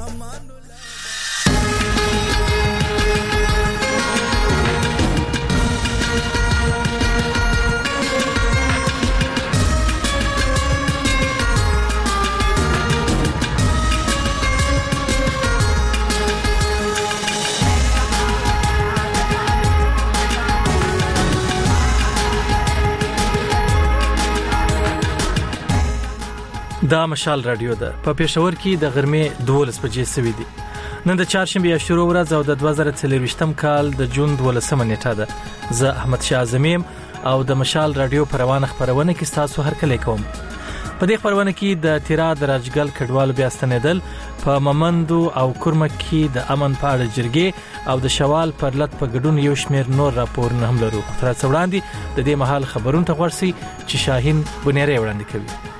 دا مشال رادیو ده په پېښور کې د غرمې 12 بجې سوي دي. نن د چهارشنبه شروع ورځ او د 2023م کال د جون 12مه نیټه ده. زه احمد شاه زمیم او د مشال رادیو پروانه خبرونه کې تاسو هر کله کوم. په دې خبرونه کې د تیرا د راجګل کډوالو بیا ستنیدل، په ممندو او کورمک کې د امن په اړه جرګې او د شوال پر لټ په ګډون یو شمیر نور راپورونه هم لرو. تر څو وړاندې د دې مهال خبرونه ته ورسي چې شاهین بنيري وړاندې کوي.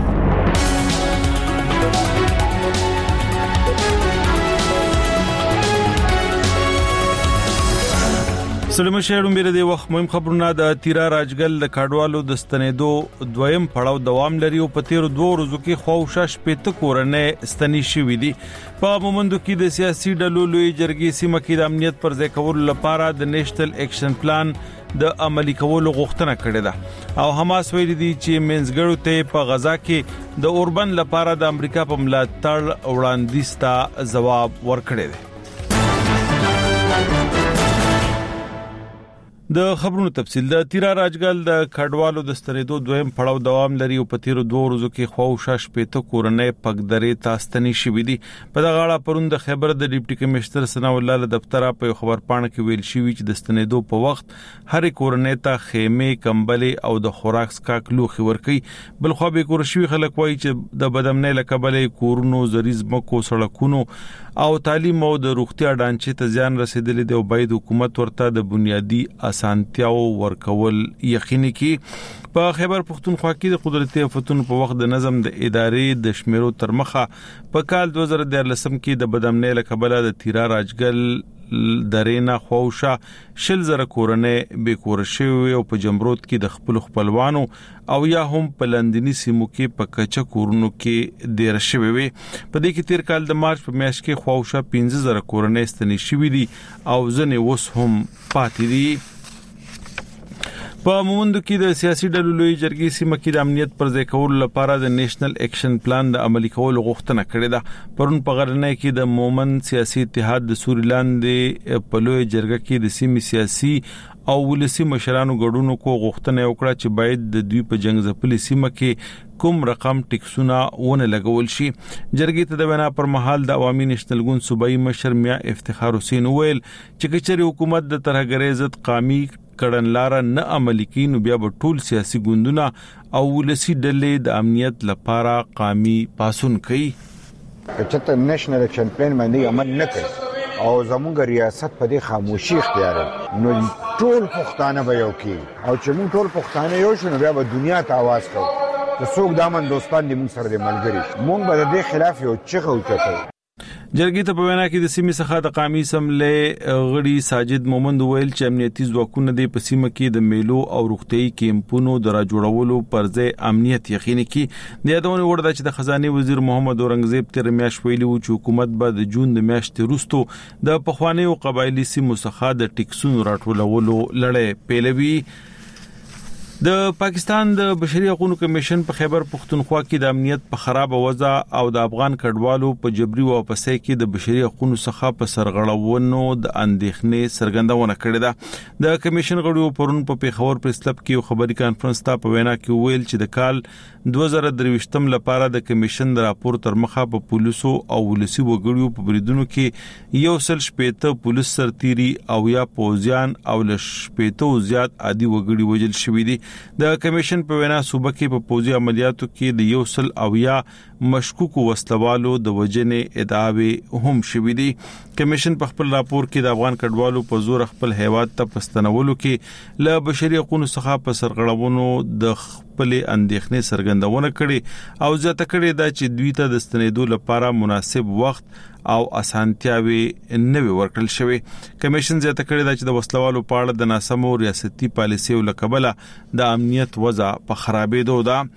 سلام شهرون بیره دی وخت مهم خبرونه. د تیرا راجګل د کډوالو د ستنیدو دویم پړاو دوام لري او په تیر 2 ورځو کې خوښه شپته کورنۍ ستنی شوې دي. په مومندو کې د سیاسي ډلو لوی جرګې سیمه کې د امنیت پر ځای کولو لپاره د نېشنل اکشن پلان د عملی کولو غوښتنه کړې ده او حماس ویلي دي چې منځګړو ته په غزا کې د اوربن لپاره د امریکا په ملاتړ وړاندیز ته ځواب ورکړی دی. د خبرونو تفصیل. د تیرا راجګل د کډوالو د ستنیدو دویم پړاو دوام لري او په تیر 2 ورځو کې خوښه شپته کورنۍ پګدرې تاستنی شوې دي. په دغه اړه پروند د خیبر د ډیپټي کمشنر ثنا الله له دفتر په خبر پاڼه کې ویل شوی چې د ستنیدو په وخت هر کورنۍ ته خیمه، کمبلي او د خوراک سکاک لوخي ورکي. بل خو به کورشوي خلک وایي چې د بدامنۍ لکبلې کورونو، زریزمو کو سړکونو او تعلیم او د روغتیا ډانچې ته ځان رسیدلې دی او باید حکومت ورته د بنیادی اسانتیاو ورکول یقیني کړي. په خیبر پختونخوا کې د قدرتي آفتونو په وخت د نظم د ادارې د شمیرو ترمخه په کال 2013 کې د بدامنۍ لکبله د تیرا راجګل درینا خوښه شل زره کورنۍ به کور شوی او په جمرود کې د خپل خپلوانو او یا هم په لندني سیمو کې په کچا کورونو کې ډیر شوی وي. په دې کې تیر کال د مارچ په میاشت کې خوښه 15000 کورنۍ ستنی شوی دي او ځنې وس هم پاتې دي. په مومندو کې د سیاسي ډلو لوی جرګې سیمه کې د امنیت پر ځای کولو لپاره د نېشنل اکشن پلان د عملی کولو غوښتنه کړې ده. پرون په غرنۍ کې د مومند سیاسي اتحاد د سوریلاند په لوی جرګه کې د سیمې سیاسي او ولسی مشرانو ګډونو کو غوښتنه وکړه چې باید د دوی په جنگ ځپلې سیمه کې کوم رقم ټیکسونه ونه لګول شي. جرګې ته د وینا پر مهال د عوامي نېشنل ګوند صوبایي مشر میا افتخار حسین ویل چې کچري حکومت د ترهګرۍ ضد قومي کړنلار نه عملي کینو بیا به ټول سیاسي ګوندونه او ولسی ډلې د امنیت لپاره قومي پاسون کوي. چې نېشنل اکشن پلان باندې عمل نه کوي او زموږ ریاست په دې خاموشي اختیار نو ټول پښتانه به یو کی او چې موږ ټول پښتانه یو شنو بیا به دنیا ته आवाज کوو. د څوک دامن دوستان دې موږ سره د ملګری موږ به د دې خلاف یو چغه وکړو. جرګې ته په وینا کې د سیمې څخه د قومي اسمبلې غړي ساجد مومند ویل چې امنیتي ځواکونه د پسیمه کې د میلو او روغتيي کیمپونو د راجوړولو پر ځای امنیت یقیني کړي. د یادونه ورده چې د خزانه وزیر محمد اورنګزیب تر میاش ویلي و چې حکومت به د جون د میاشتې وروسته د پخوانیو قبایلی سیمو څخه د ټیکسونو راټولولو لړۍ پیلوي. د پاکستان د بشري حقوقو کمیشن په خیبر پختونخوا کې د امنیت په خراب وضع او د افغان کډوالو په جبري واپسۍ کې د بشري حقوقو څخه په سرغړونو د اندېښنې څرګندونه کړې ده. د کمیشن غړو پرون په پیښور پریس کلب کې خبري کانفرنس ته په وینا کې ویل چې د کال 2023م لپاره د کمیشن د راپور تر مخه په پولیسو او ولسی وګړو په بریدونو کې یو سل شپېته پولیس سرتيري او یا پوزیان او لشپېته زیات عادي وګړي وجل شوې دي. د کمیشن په وینا صوبه کې په پوزي عملیاتو کې د یو سل او یا مشکوک وسلوالو د وجنې ادعاوې هم شوې دي. کمیشن په خپل راپور کې د افغان کډوالو په زور خپل هیواد ته پستنولو کې له بشري حقوقو څخه په سرغړونو د خپل اندېښنې څرګندونه کړې او ځکه کړې دا چې دوی ته د ستنېدو لپاره مناسب وخت او اسانتیاوي نه ورکړل شوی. کمیشن زیاته کړی دا چې د وسلوالو په اړه د ناسمو ریاستي پالیسیو لکبله د امنیت وضع په خرابېدو ده.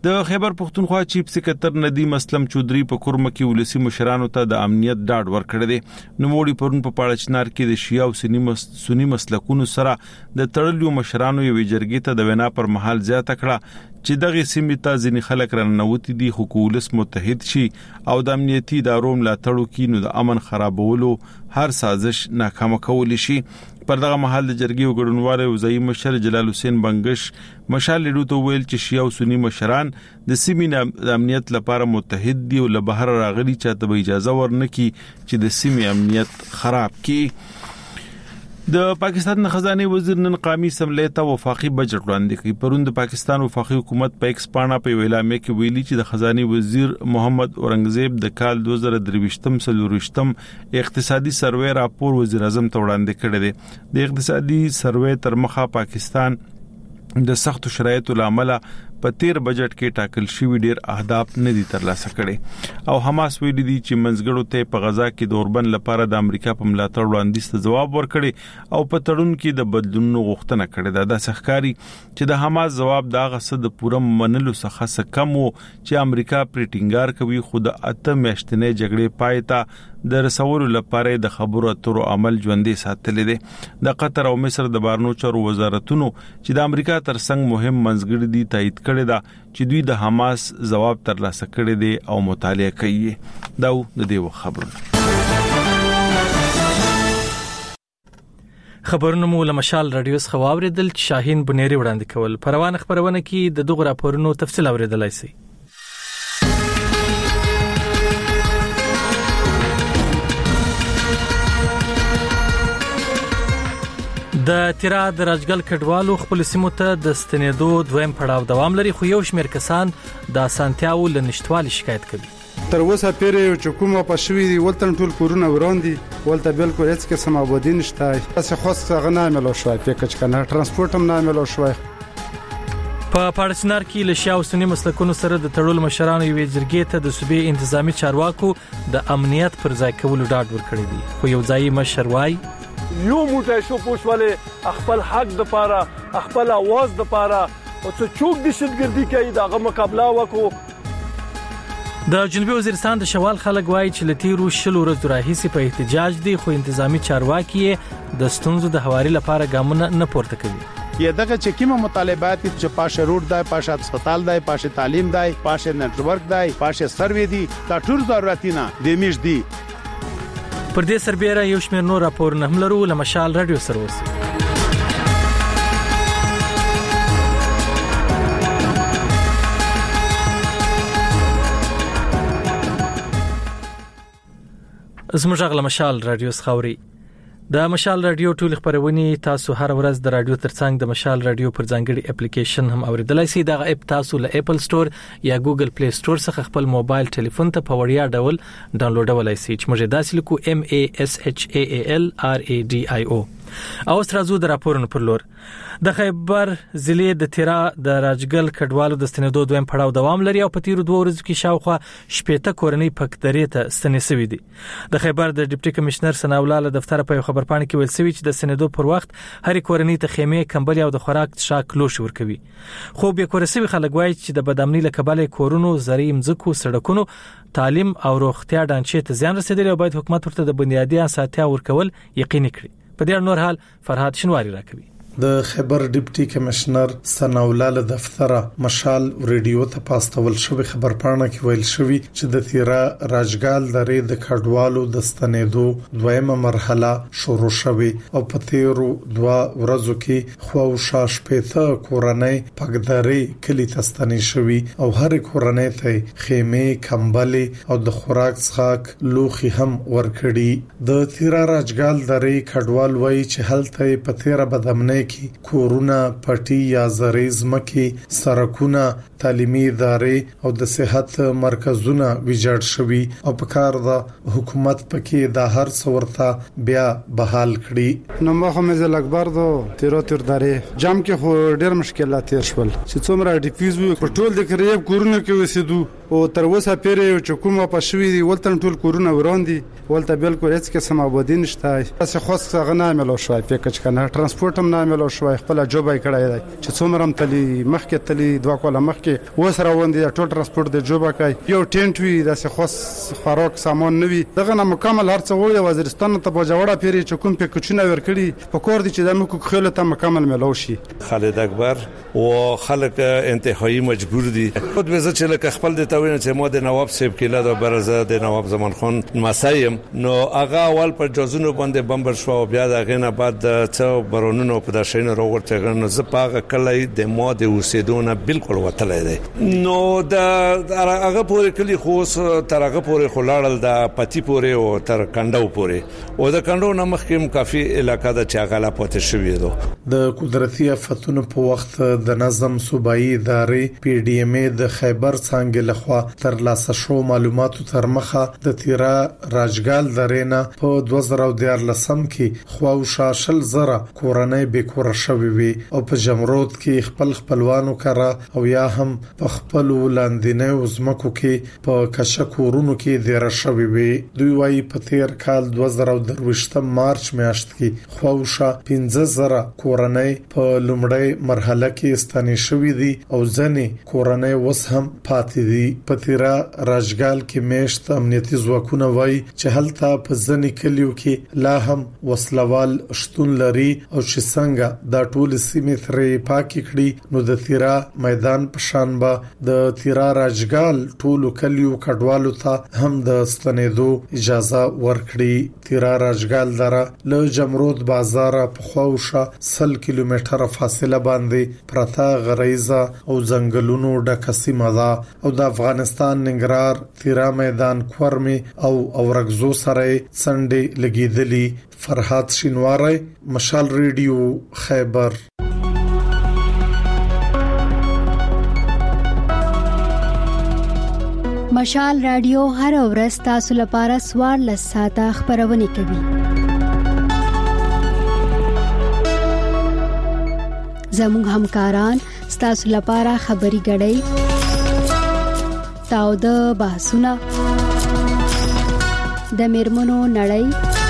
د خیبر پختونخوا چیف سکرټر ندیم اسلم چودري په کورمه کې ولسی مشرانو ته د امنیت ډاډ ورکړی دی. نو موړي پرون په پاړچنار کې د شیعه او سنی مسلکونو سره د تړلیو مشرانو یو جرګې ته د وینا پر مهال زیاته کړه چې دغه سیمې ته ځینې خلک راننوتي دي خو کولس متحد شي او د امنیتي ادارو ملاتړ وکړي نو د امن خرابولو هر سازش ناکام کول شي. پر دغه مهال د جرګې وګړنوال وزیر مشر جلال حسین بنگش مشال لیدو ته ویل چې شیعه او سنی مشران د سیمې د امنیت لپاره متحد دي او له بهر راغلي چاته به اجازه ورنکي چې د سیمې امنیت خراب کړي. د پاکستان خزانه وزیر نن قومي اسمبلی ته وفاقي بجټ وړاندې کړ. پرون د پاکستان وفاقي حکومت په ایکس پاڼه په اعلان کې ویلي چې د خزانه وزیر محمد اورنګزیب د کال 2023 اقتصادي سروې راپور وزیر اعظم ته وړاندې کړی دی. د اقتصادي سروې تر مخه پاکستان د سختو شرایطو لامل په 13 بجټ کې ټاکل شوی ډیر اهداف نه دي ترلاسه کړي او حماس ویلي دي چې منځګړو ته په غزا کې د اوربن لپاره د امریکا په ملاتړ وړاندیز ته جواب ورکړي او په تړون کې د بدلونو غوښتنه کړې ده. د سخکاری چې د حماس جواب دا غسه د پوره منلو څخه کم وو چې امریکا پریټینګار کوي خو د اته میاشتنې جګړې پایته د رسولو لپاره د خبرو اترو عمل ژوندې ساتل دي. د قطر او مصر د بهرنیو چارو وزارتونو چې د امریکا ترڅنګ مهم منځګړي دي تایید کړی دا چې دوی د حماس جواب ترلاسه کړی دي او مطالعه کوي. دا د دې خبرونه خبرونه مو له مشال رادیو څخه واوریدل چې شاهین بنيري وړاندې کول. پروان خبرونه کې د دغه راپورونو تفصیل اوریدلای شئ. د تیرا د راجګل کډوالو خپل سیمو ته د ستنېدو دویم پړاو دوام لري خو یو شمېر کسان د اسانتیاو له نشټوالي شکایت کوي. تر اوسه پیری چې کومه پښوی دی ولتن ټول کورونه وراندي ولته بالکل هیڅ قسم آبادی نشته. تاسو خاص څنګه نه ملو شوي پکچ کنه ترانسپورت هم نه ملو شوي. په پاړچنار کې له شیعه او سنی مسلکونو سره د تړول مشرانو یو جرګې ته د صوبې انتظامی چارواکو د امنیت پر ځای کولو ډاډ ورکړی دی خو یو ځای مشر وايي یو موټی شو پوښواله خپل حق د پاره خپل आवाज د پاره او څو چوک د شتګردي کوي دغه مقابله وکړو. د جنوبي وزیرستان د شوال خلک وایي چې لتیرو شلو ورځې راهیسې په احتجاج دي خو انتظامی چارواکي د ستونزو د هواري لپاره ګامونه نه پورته کوي. یه دغه چې کومه مطالبات چې پاشه روډ دی پاشه هسپتال دی پاشه تعلیم دی پاشه نتورک دی پاشه سروې دی دا ټول ضرورتونه د میش دی. پر دې سربېره یو شمېر نور راپورونه هم لرو له مشال رادیو سره اوسئ. زموږ غل مشال رادیو خاوري د مشال رادیو ټول خبرونه تاسو هر ورځ د رادیو ترڅنګ د مشال رادیو پر ځانګړي اپلیکیشن هم اوریدلای شئ. دا اپ تاسو له اپل سٹور یا ګوګل پلی سٹور څخه خپل موبایل ټلیفون ته په وړیا ډول ډاونلوډولای شئ چې موږ داسې لیکو MASHAALRADIO. او سترازو د راپورونو پر لور د خیبر ضلع د تیرا د راجګل کډوالو د ستنېدو دویم پړاو دوام لري او په تیرو 2 ورځو کې شاوخوا 80 کورنۍ پکدرې ته ستنې شوې دي. د خیبر د ډیپټي کمشنر ثناءالله له دفتر په خبر پاڼه کې ویل شوی چې د ستنېدو پر وخت هر کورنۍ ته خیمه کمبل او د خوراک څښاک لوش ورکوي. خو به کورسوي خلک وایي چې د بدامنۍ له کبله کورونو زریم زکو سړکونو تعلیم او روغتیا ډانچې ته زیان رسیدلی او باید حکومت ورته د بنیادی اساساتیا ورکول یقیني کړي. په دې نور حال فرهاد شنواری راکوي. د خیبر ډیپټي کمشنر ثناءالله له دفتر مشال ریډیو ته پاستول شوی خبر پاڼه کې ویل شوی چې د تیرا راجګال درې د کډوالو د ستنېدو دویمه مرحله شروع شوه او په تیرو 2 ورځو کې خواوشا شپېته کورنۍ پکدرې کلی ته ستنې شوی او هر کورنۍ ته خیمه کمبل او د خوراک څښاک لوخي هم ورکړي. د تیرا راجګال درې کډوال وایي چې هلته په تیرا بدامنۍ کی کورونا پټي یا زریز مکی سرکونه تعلیمي ادارې او د صحت مرکزونه ویجاړ شوي او په کار د حکومت پکې د هر څورته بیا بحال کړي. نو ما هم زل اکبر دو تیرو تیر درې جام کې خو ډېر مشکلات تیر شول چې څومره ډیفیوز وي په ټول د کریب کورونه کې وسیدو او تر اوسه پیری چې کومه پښوی دی ولتن ټول کورونه وراندي ولته بالکل هیڅ قسم آبادی نشته. تاسو خاص څنګه نه ملو شوي پکچ کنه ترانسپورت هم نه ملو شو خپل جوبای کړای دی چې څومره هم تلی مخکې تلی دوه کوله مخکې وسره وندي ټول ترانسپورت د جوبا کوي یو ټینټ وی د خاص خوراک سامان نوي دغه نه مکمل هر څه وړي وزیرستان ته په جوړه پیری چې کوم په کوچنه ورکړي په کور دي چې د مکو خېله ته مکمل ملو شي. خالد اکبر او خلک انتهایی مجبور دي خود به چې لکه خپل د توین چې مو د نواب صاحب کله د برزه د نواب زمان خان مسایم نو هغه اول پر جزونو باندې بمبر شو او بیا دغه نه بعد څو برونونو په داشین راورته غن زپاغه کله د مو د اوسیدونه بالکل وتلې ده نو د هغه پورې کلی خوس تر هغه پورې خلاړل د پتی پورې او تر کندو پورې او د کندو نمخکم کافي علاقہ د چاغلا پته شوې ده. د قدرتي آفتونو په وخت د نظم صوبایي ادارې پی ډی ایم ای د خیبر څنګه لخوا تر لاسه شو معلوماتو تر مخه د تیرا راجګال درینه په 2014 کې خواوشا شل زره کورنۍ به کور شوي وي او په جمرود کې خپلوانو کرا او یا هم په خپل لاندینه وزمکو کې په کشکورونو کې ډیر شوي وي. دوی وايي په تیر کال 2023 مارچ میاشت کې خواوشا 15 زره کورنۍ په لومړی مرحله کې ستنې شوې دي او ځنې کورنۍ وس هم پاتې دي. په تیرا راجګال کې میشت امنیتي ځواکونه وایي چې هلته په ځنې کلیو کې لا هم وسلوال شتون لري او چې څنګه دا ټول سیمې ترې پاکي کړي نو د تیرا میدان په شان به د تیرا راجګال ټول کلیو کډوالو ته هم د ستنېدو اجازه ورکړي. تیرا راجګال دره له جمرود بازار په خواوشا 100 کیلومتره فاصله باندې پرتا غریزه او ځنګلونو ډکه سیمه ده او د افغانستان ننګرهار تیرا میدان کورمي او اورګزو سره څنډه لګیدلی. فرحات شینواری مشال ریډیو خیبر. مشال رادیو هر ورځ تاسو لپاره سوار لساته خبرونه کوي. زموږ همکاران ستاسو لپاره خبري غړي تاو د بحثونه د میرمنو نړۍ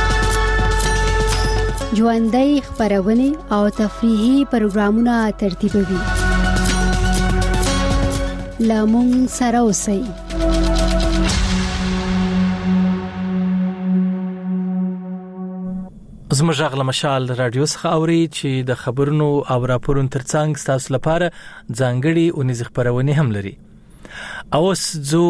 ژوندۍ خبرونه او تفریحي پروګرامونه ترتیبوي. لامون سره اوسئ. زموږ غږ مشال رادیو څخه اوري چې د خبرونو او راپورونو ترڅنګ تاسو لپاره ځانګړي اونیز خبرونه هم لري. اوس زو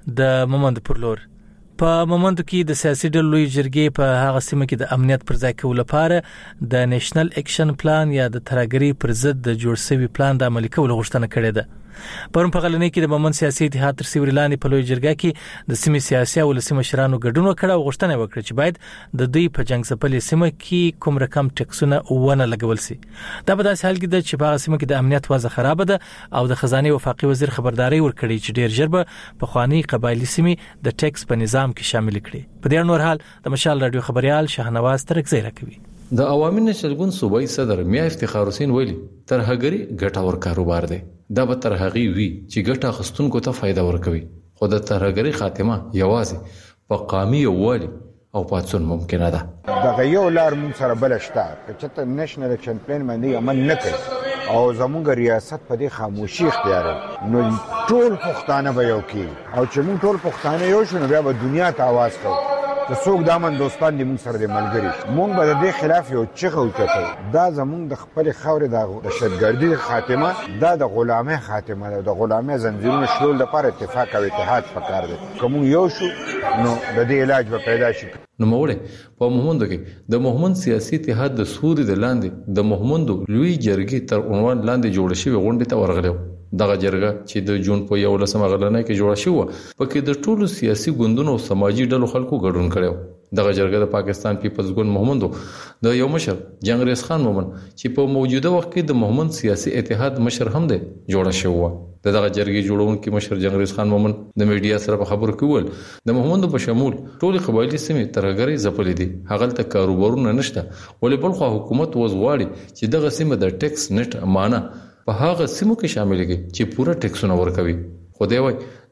د مومند پرلور په مومند کې د سیاسي ډلو لوی جرګې په هغه سیمه کې د امنیت پر ځای کولو لپاره د نېشنل اکشن پلان یا د ترګری پر ضد د جوړ شوی پلان د عملي کولو غوښتنه کړې ده. پرون په غلنۍ کې د مومند سیاسي اتحاد تر سیوري لاندې په لوی جرګه کې د سیمې سیاسي او ولسي مشرانو ګډون وکړ او غوښتنه وکړه چې باید د دوی په جنگ ځپلې سیمه کې کوم رقم ټیکسونه ونه لګول شي. دا په داسې حال کې ده چې په هغه سیمه کې د امنیت وضع خراب ده او د خزانه وفاقي وزیر خبرداري ورکړي چې ډیر ژر به په خواني قبایلی سیمې د ټیکس په نظام کې شامل کړي. په دې نور حال د مشال رادیو خبريال شاهنواز ترکزی راکوي. د عوامي نشلګون صوبایي صدر میا افتخار حسین ویلي ترهګری ګټور کاروبار دی. دا به ترهغي وی چې ګټه خستونکو ته فائدہ ورکوي. خو د ترهګری خاتمه یوازې په قامي یووالي او پاتون ممکنه ده. دا یو لار مون سره بلشتہ چې نېشنل اکشن پلان باندې عمل نکړي او زموږ ریاست په دې خاموشي اختیار نو ټول پښتانه به یو کی او چې مون ټول پښتانه یو شنو بیا به دنیا ته आवाज کوو. د څوک دامن دوستان دې مون سره د ملګری مون به د دې خلاف یو چغه وکړو. دا زموږ د خپل خاورې د دهشتګردي خاتمه دا د غلامۍ خاتمه ده. د غلامۍ زنجیرونو شلول لپاره اتفاق او اتحاد پکار دی. کوم یو شو نو د دې علاج به پیدا شي. نو موږ په مومند کې د مومند سیاسي اتحاد د سوري د لاندې د مومند لوی جرګې تر عنوان لاندې جوړ شوی غونډه ته ورغلو. دغه جرګه چې د جون په 11 غلنۍ کې جوړه شوه پکې د ټولو سیاسي ګوندونو او سماجی ډلو خلکو ګډون کړو. دغه جرګه د پاکستان پیپلز ګوند مومند د یو مشر جنگریز خان مومن چې په موجوده وخت کې د مومند سیاسي اتحاد مشر هم دی جوړه شوه. دغه جرګې جوړونکو مشر جنگریز خان مومن د میډیا سره په خبرو کې ول د مومند په شمول ټول قبایلی سیمې ترګری ځپلې دي. هغه ته کاروبارونه نشته ولې بل خو حکومت وزغواړي چې دغه سیمه د ټیکس نت امانه په هغه سیمو کې شامل کړي چې پوره ټیکسونه ورکوي. خو دی وای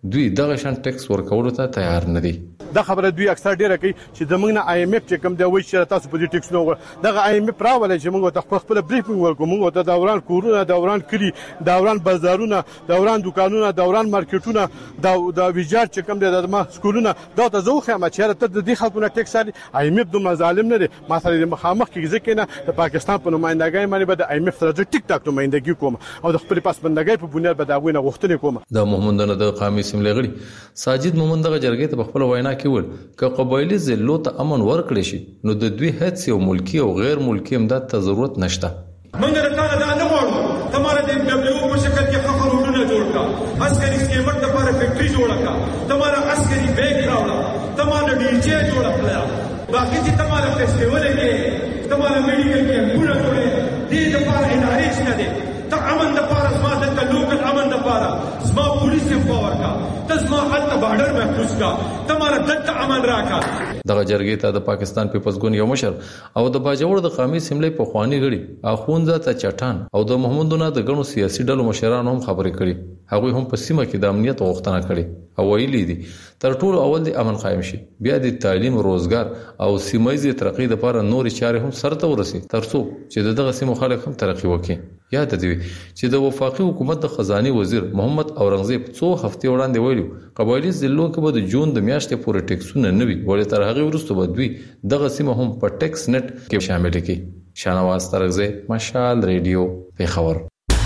دوی دغه شان ټیکس ورکولو ته تیار نه دي. دا خبره دوی اکثر ډیره کوي چې زمونږ نه آی ایم ایف چې کوم دی وایي چې تاسو په دې ټیکس نو دغه آی ایم ایف راولای چې موږ ته خپل بریفینګ ورکوم، موږ ته دوران کورونه، دوران کلی، دوران بازارونه، دوران دکانونه، دوران مارکیټونه، دا ویجاړ چې کوم دی د ما سکولونه دا ته زه خو ما چې ته د دې خلکو نه ټیکس اخلي. آی ایم ایف دوه ظالم نه دی، ما سره د مخامخ کې ځکه نه د پاکستان په نمائندګۍ باندې به د آی ایم ایف سره د ټیک ټاک نمائندګي کوم او د خپل پاسبندګۍ په بنیاد به دا غوښنه غوښتنه کوم. د مومندانو د قومي سیملې غړي ساجد مومند دغه جرګې ته خپل وینا کې وویل ک قبایلی ضلعو ته امن ورکړي شي نو د دوی هڅ یو ملکی او غیر ملکی امداد ته ضرورت نشته. موږ راته دا نه غواړو تمہاره د دبليو په شکل کې خبر وډونه جوړ کا، عسکري سکیمر د لپاره فیکټری جوړ کا، تمہاره عسکري بیگ راوړه، تمہاره ډي جي جوړ کړل، باقي چې تمہاره فیسټیول کې تمہاره میډیکل کې پورا جوړه دي د لپاره ادارې شته دي. ته امن د لپاره زما د لوکل امن د لپاره زما پولیس پاور کا، تزما حتی بارډر محفوظ کا، تمہاره دلته امن راکا. دغه جرګې ته د پاکستان پیپلز ګوند یو مشر او د باجوړ د قومي سیملې په خواني غړي اخوند ته چټان او د محمدونه د غنو سیاسي ډلو مشرانو هم خبرې کړي. هغوی هم په سیمه کې د امنیت غوښتنه کړې او ویلي دي تر ټولو اول د امن قائم شي، بیا د تعلیم، روزګار او سیمایي ترقۍ لپاره نور چارې هم سرته ورسي ترڅو چې دغه سیمو خلک هم ترقی وکړي. یاد دی چې د وفاقي حکومت د خزاني وزیر محمد اورنګزیب څو هفتې وړاندې ویلو قبایلی ضلعو کې به د جون د میاشتې پورې ټیکسونه نه وي، ولې تر هغه وروسته به دوی دغه سیمه هم په ټیکس نت کې شامل کړي. شانواز ترغزی، مشال ریډیو، پیښور.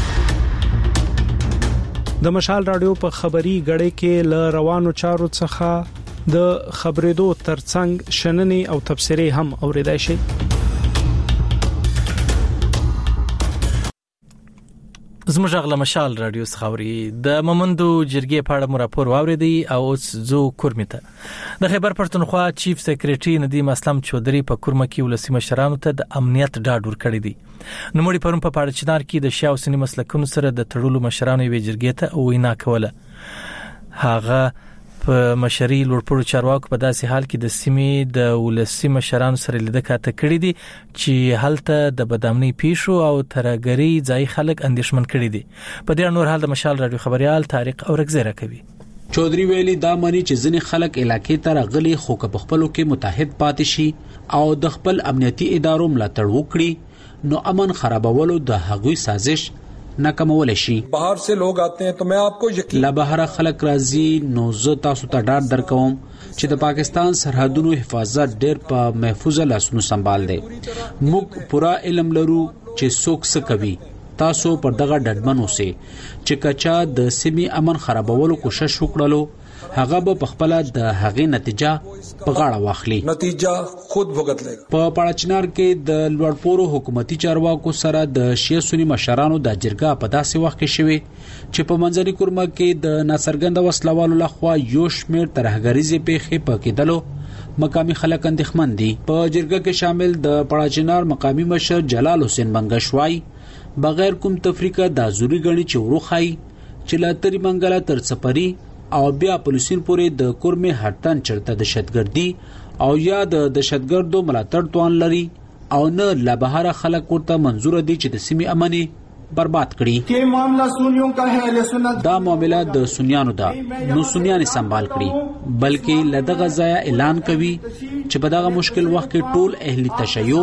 د مشال رادیو په خبري غړې کې ل روانو چارو څخه د خبرېدو ترڅنګ شننې او تبصرې هم اوریدای شي. زموږ غلا مشال رادیو خبري د مومندو جرګې په اړه راپور واوریدي او اوس زو کورمیته. د خیبر پښتونخوا چیف سیکریټري ندیم اسلام چودري په کورمه کې ولسی مشرانو ته د امنیت ډاډ ورکړی دی. نو مړي پرون په پاړچنار کې د شیاو سنی مسلکونو سره د تړلو مشرانو وی جرګې ته وینا کوله. هغه په مشري لوړپوړو چارواکو په داسې حال کې د سیمې د ولسی مشرانو سره لیدل کاته کړی دي چې هلته د بدامنۍ پیښو او ترګری ځای خلک اندیشمن کړی دي. په دې نور حال د مشال رادیو خبريال طارق اورګزیره کوي. چودري ویلي دا مانی چې ځینې خلک علاقې ته راغلي خو په خپلو کې متحد پاتې شي او د خپل امنیتي ادارو ملاتړ وکړي نو امن خرابولو د هغوی سازش ناکامول شي. بهر سے لوگ آتے ہیں تو میں آپ کو یقین لا بهر خلک راځي نو زه تاسو ته ډاډ درکوم چې د پاکستان سرحدونو حفاظت ډېر په محفوظه لاسونو سنبال دی. موږ پورا علم لرو چې څوک څه کوي. تاسو پر دغه ډډمن اوسئ چې کچا د سیمې امن خرابولو کوشش وکړلو هغه به په خپل د هغې نتیجه په غاړه واخلي. نتیجه خود بھگت لے. په پاړچنار کې د لوړپوړو حکومتي چارواکو سره د شیعه سنی مشرانو د جرګه په داسې وخت کې شوه چې په منځني کورمه کې د ناڅرګند وسلوالو لخوا یو شمېر ترهګریزي پیښې پکېدلو مقامی خلک اندېښمن دي. په جرګه کې شامل د پاړچنار مقامی مشر جلال حسین بنگشوای بغیر کوم تفریقه د ازوري غني چې وروخای چې لاتري منګلا تر سپری او بیا پولیسین پورې د کورمه هټن چرته د شتګردي او یا د دهشتګردو ملاتړ توان لري او نه لا بهر خلک ورته منزور دي چې د سیمې امني برباد کړي. کې معاملہ سنیوں کا ہے اهل سنت دا معاملہ د سنیانو دا نو سنیان سنبال کړي بلکې لدغه ځای اعلان کوي چې په دغه مشکل وخت کې ټول اهل تشیع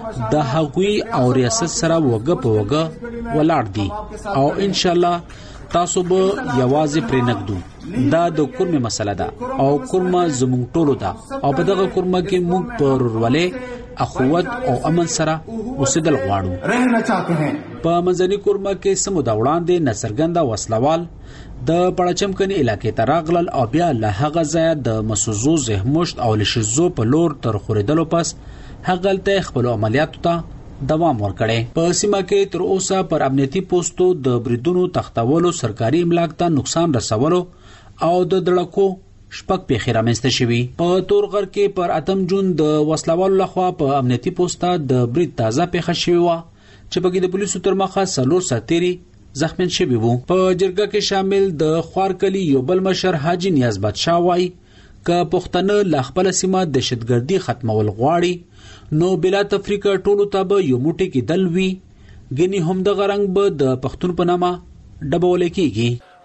د حقوقي او ریاست سره وګ په وګ ولاړ دي او ان شاء الله تاسو به یوازې پرې نګدو. دا د کورمه مسله ده او کورمه زموږ ټولو ده او په دغه کورمه کې موږ پر ورولې اخوت او امن سره اوسېدل غواړو. رہنا چاہتے ہیں. په منځني کورمه کې سمو دا وړاندې نڅرګنده وسلوال د پړچمکني علاقې ته راغلل او بیا له هغه ځای د مسوزو زهمشت او لشزو په لور تر خوریدلو پس هغلته خپل عملیاتو ته دوام ورکړي. په سیمه کې تر اوسه پر امنیتي پوسټو د بریدونو تختولو سرکاري املاک ته نقصان رسولو او د دړکو شپږ پیښې رامنځته شوي. په تورغر کې پر 8 جون د وسلوالو لخوا په امنیتي پوسټه د برید تازه پیښه شوې و چې پکې د پولیسو تر مخه 4 سرتيري زخمین شوي وو. په جرګه کې شامل د خوارکلی یو بل مشر حاجی نیاز بادشاه وای ک پښتنه ل خپل سیمه د شتګردي ختمول غواړي نو بلا تفریقه ټولو ته به یو موټی کې دلوي غني هم د غرنګ به د پښتون په نامه ډبول کېږي.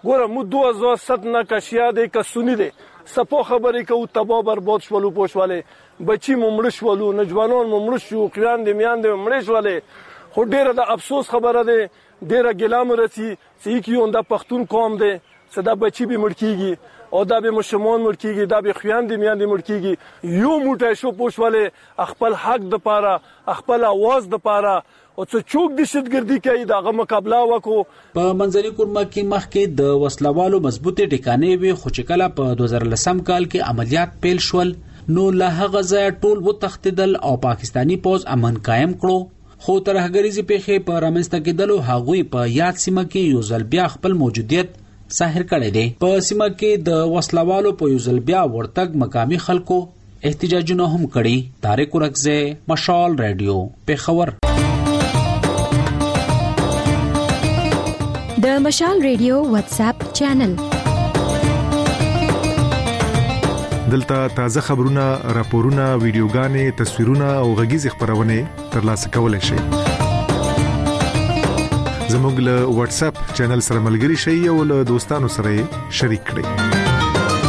ګوره مو 2007 نه کشیا دی که سنی دی سپو خبرې کو تباہ برباد شولو پوښواله بچی ممړ شولو نوجوانان ممړ شو قیان دې میان دې مړ شولې خو ډیره د افسوس خبره ده ډیره ګلام رسی چې کیون د پښتون قوم دی صدا بچی به مړ کیږي او دا به مشمون مړ کیږي دا به خويان دې میان دې مړ کیږي یو موټه شو پوښواله خپل حق د پاره خپل आवाज د پاره او څه چوک د شتګردي کوي داغه مقابله وکړو په منځني کورما کې مخکې د وسلوالو مضبوطه ټکانې وي خو چې کله په 2010 کال کې عملیات پیل شول نو له هغه ځای ټول وتښتیدل او پاکستانی پوز امن قائم کړو خو ترهګریزي پیښې په رامنځته کېدلو هغوی په یاد سیمه کې یو ځل بیا خپل موجودیت ظاهر کړی دی په سیمه کې د وسلوالو په یو ځل بیا ورتګ مقامي خلکو احتجاجونه هم کړي طارق ورکزه مشال رادیو پیښور د مشال رادیو واتس اپ چینل دلته تازه خبرونه راپورونه ویډیوګانې تصویرونه او غږیز خبرونه ترلاسه کولای شئ زموږ له واتس اپ چینل سره ملګري شئ او له دوستانو سره شریک کړئ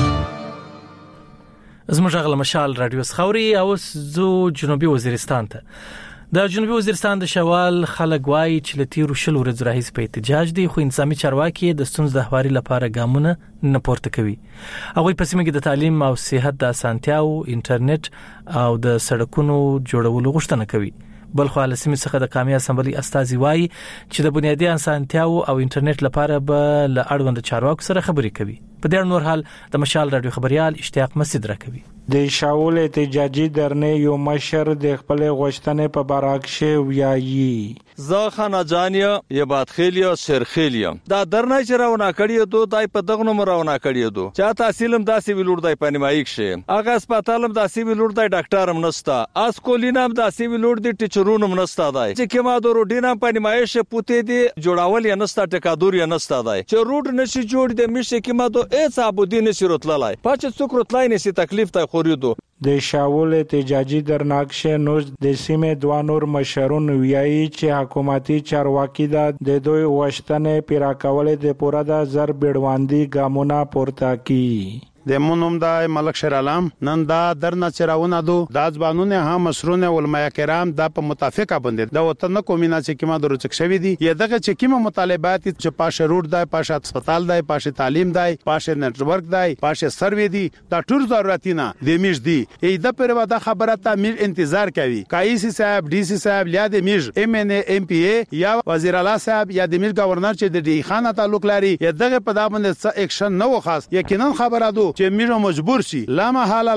زموږ غل مشال رادیو خوري او زو جنوبي وزیرستان ته د جنوبي وزیرستان د شوال خلک وایي چې لتیرو شل ورځې راهیسې په احتجاج دي خو انساني چارواکي د ستونزې د حواري لپاره ګامونه نه پورته کوي هغه په سیمه کې د تعلیم او صحت د اسانتیاو انټرنیټ او د سړکونو جوړولو غوښتنه کوي بلخو له سیمې څخه د قومي اسمبلی استازي وایي چې د بنیادی اسانتیاو او انټرنیټ لپاره به له اړوند چارواکو سره خبرې کوي په دې نور حال د مشال رادیو خبريال اشتیاق مسجد راکوي د شاول احتجاجي درنې یو مشر د خپل غوښتنې په باراکشه ویایي زه خانه جانیا یبادخیلیا سرخیلیا دا درنه چرونه کړی دو دای په دغنو مرونه کړی دو چا تحصیلم داسې ویلور دای پنیمایک شه اګه هسپتالم داسې ویلور دای ډاکټرم نستا اس کولینم داسې ویلور دی ټیچرونم نستا دای چې کما د روډینم پنیمایش پوتې دی جوړاول یا نستا ټکادور یا نستا دای چې روډ نشي جوړ دی مشه کما دو ایس ابودی نشي رتلای پچ څوک رتلای نشي تکلیف ته خوریدو د شاول احتجاجي درناکشه نوز د سیمه دوه نور مشرون ویایي چې حکومتي چارواکي د دوی وشتنه پیرا کول د پورا د زر بیړواندی ګامونه پورته کی د مونوم د ملک شیر عالم نن دا درنه چراونه دو د ځوانونه هم مسرونه علماء کرام د په متفقه باندې د وطن کومینه چې کیما دروچک شوی دي یدغه چې کیما مطالبات چې پاشه روډ دی پاشه هسپتال دی پاشه تعلیم دی پاشه نتورک دی پاشه سروې دی دا ټول ضرورتونه د میش دی د پر ودا خبره ته مل انتظار کوي کایسی صاحب ډی سی صاحب یا د میش ام ان ام پی ای یا وزیر اعلی صاحب یا د میل گورنر چې د دی خانه تعلق لري یدغه په دا باندې اکشن نو خاص یقینا خبره دو چې میرو مجبور شي لا محاله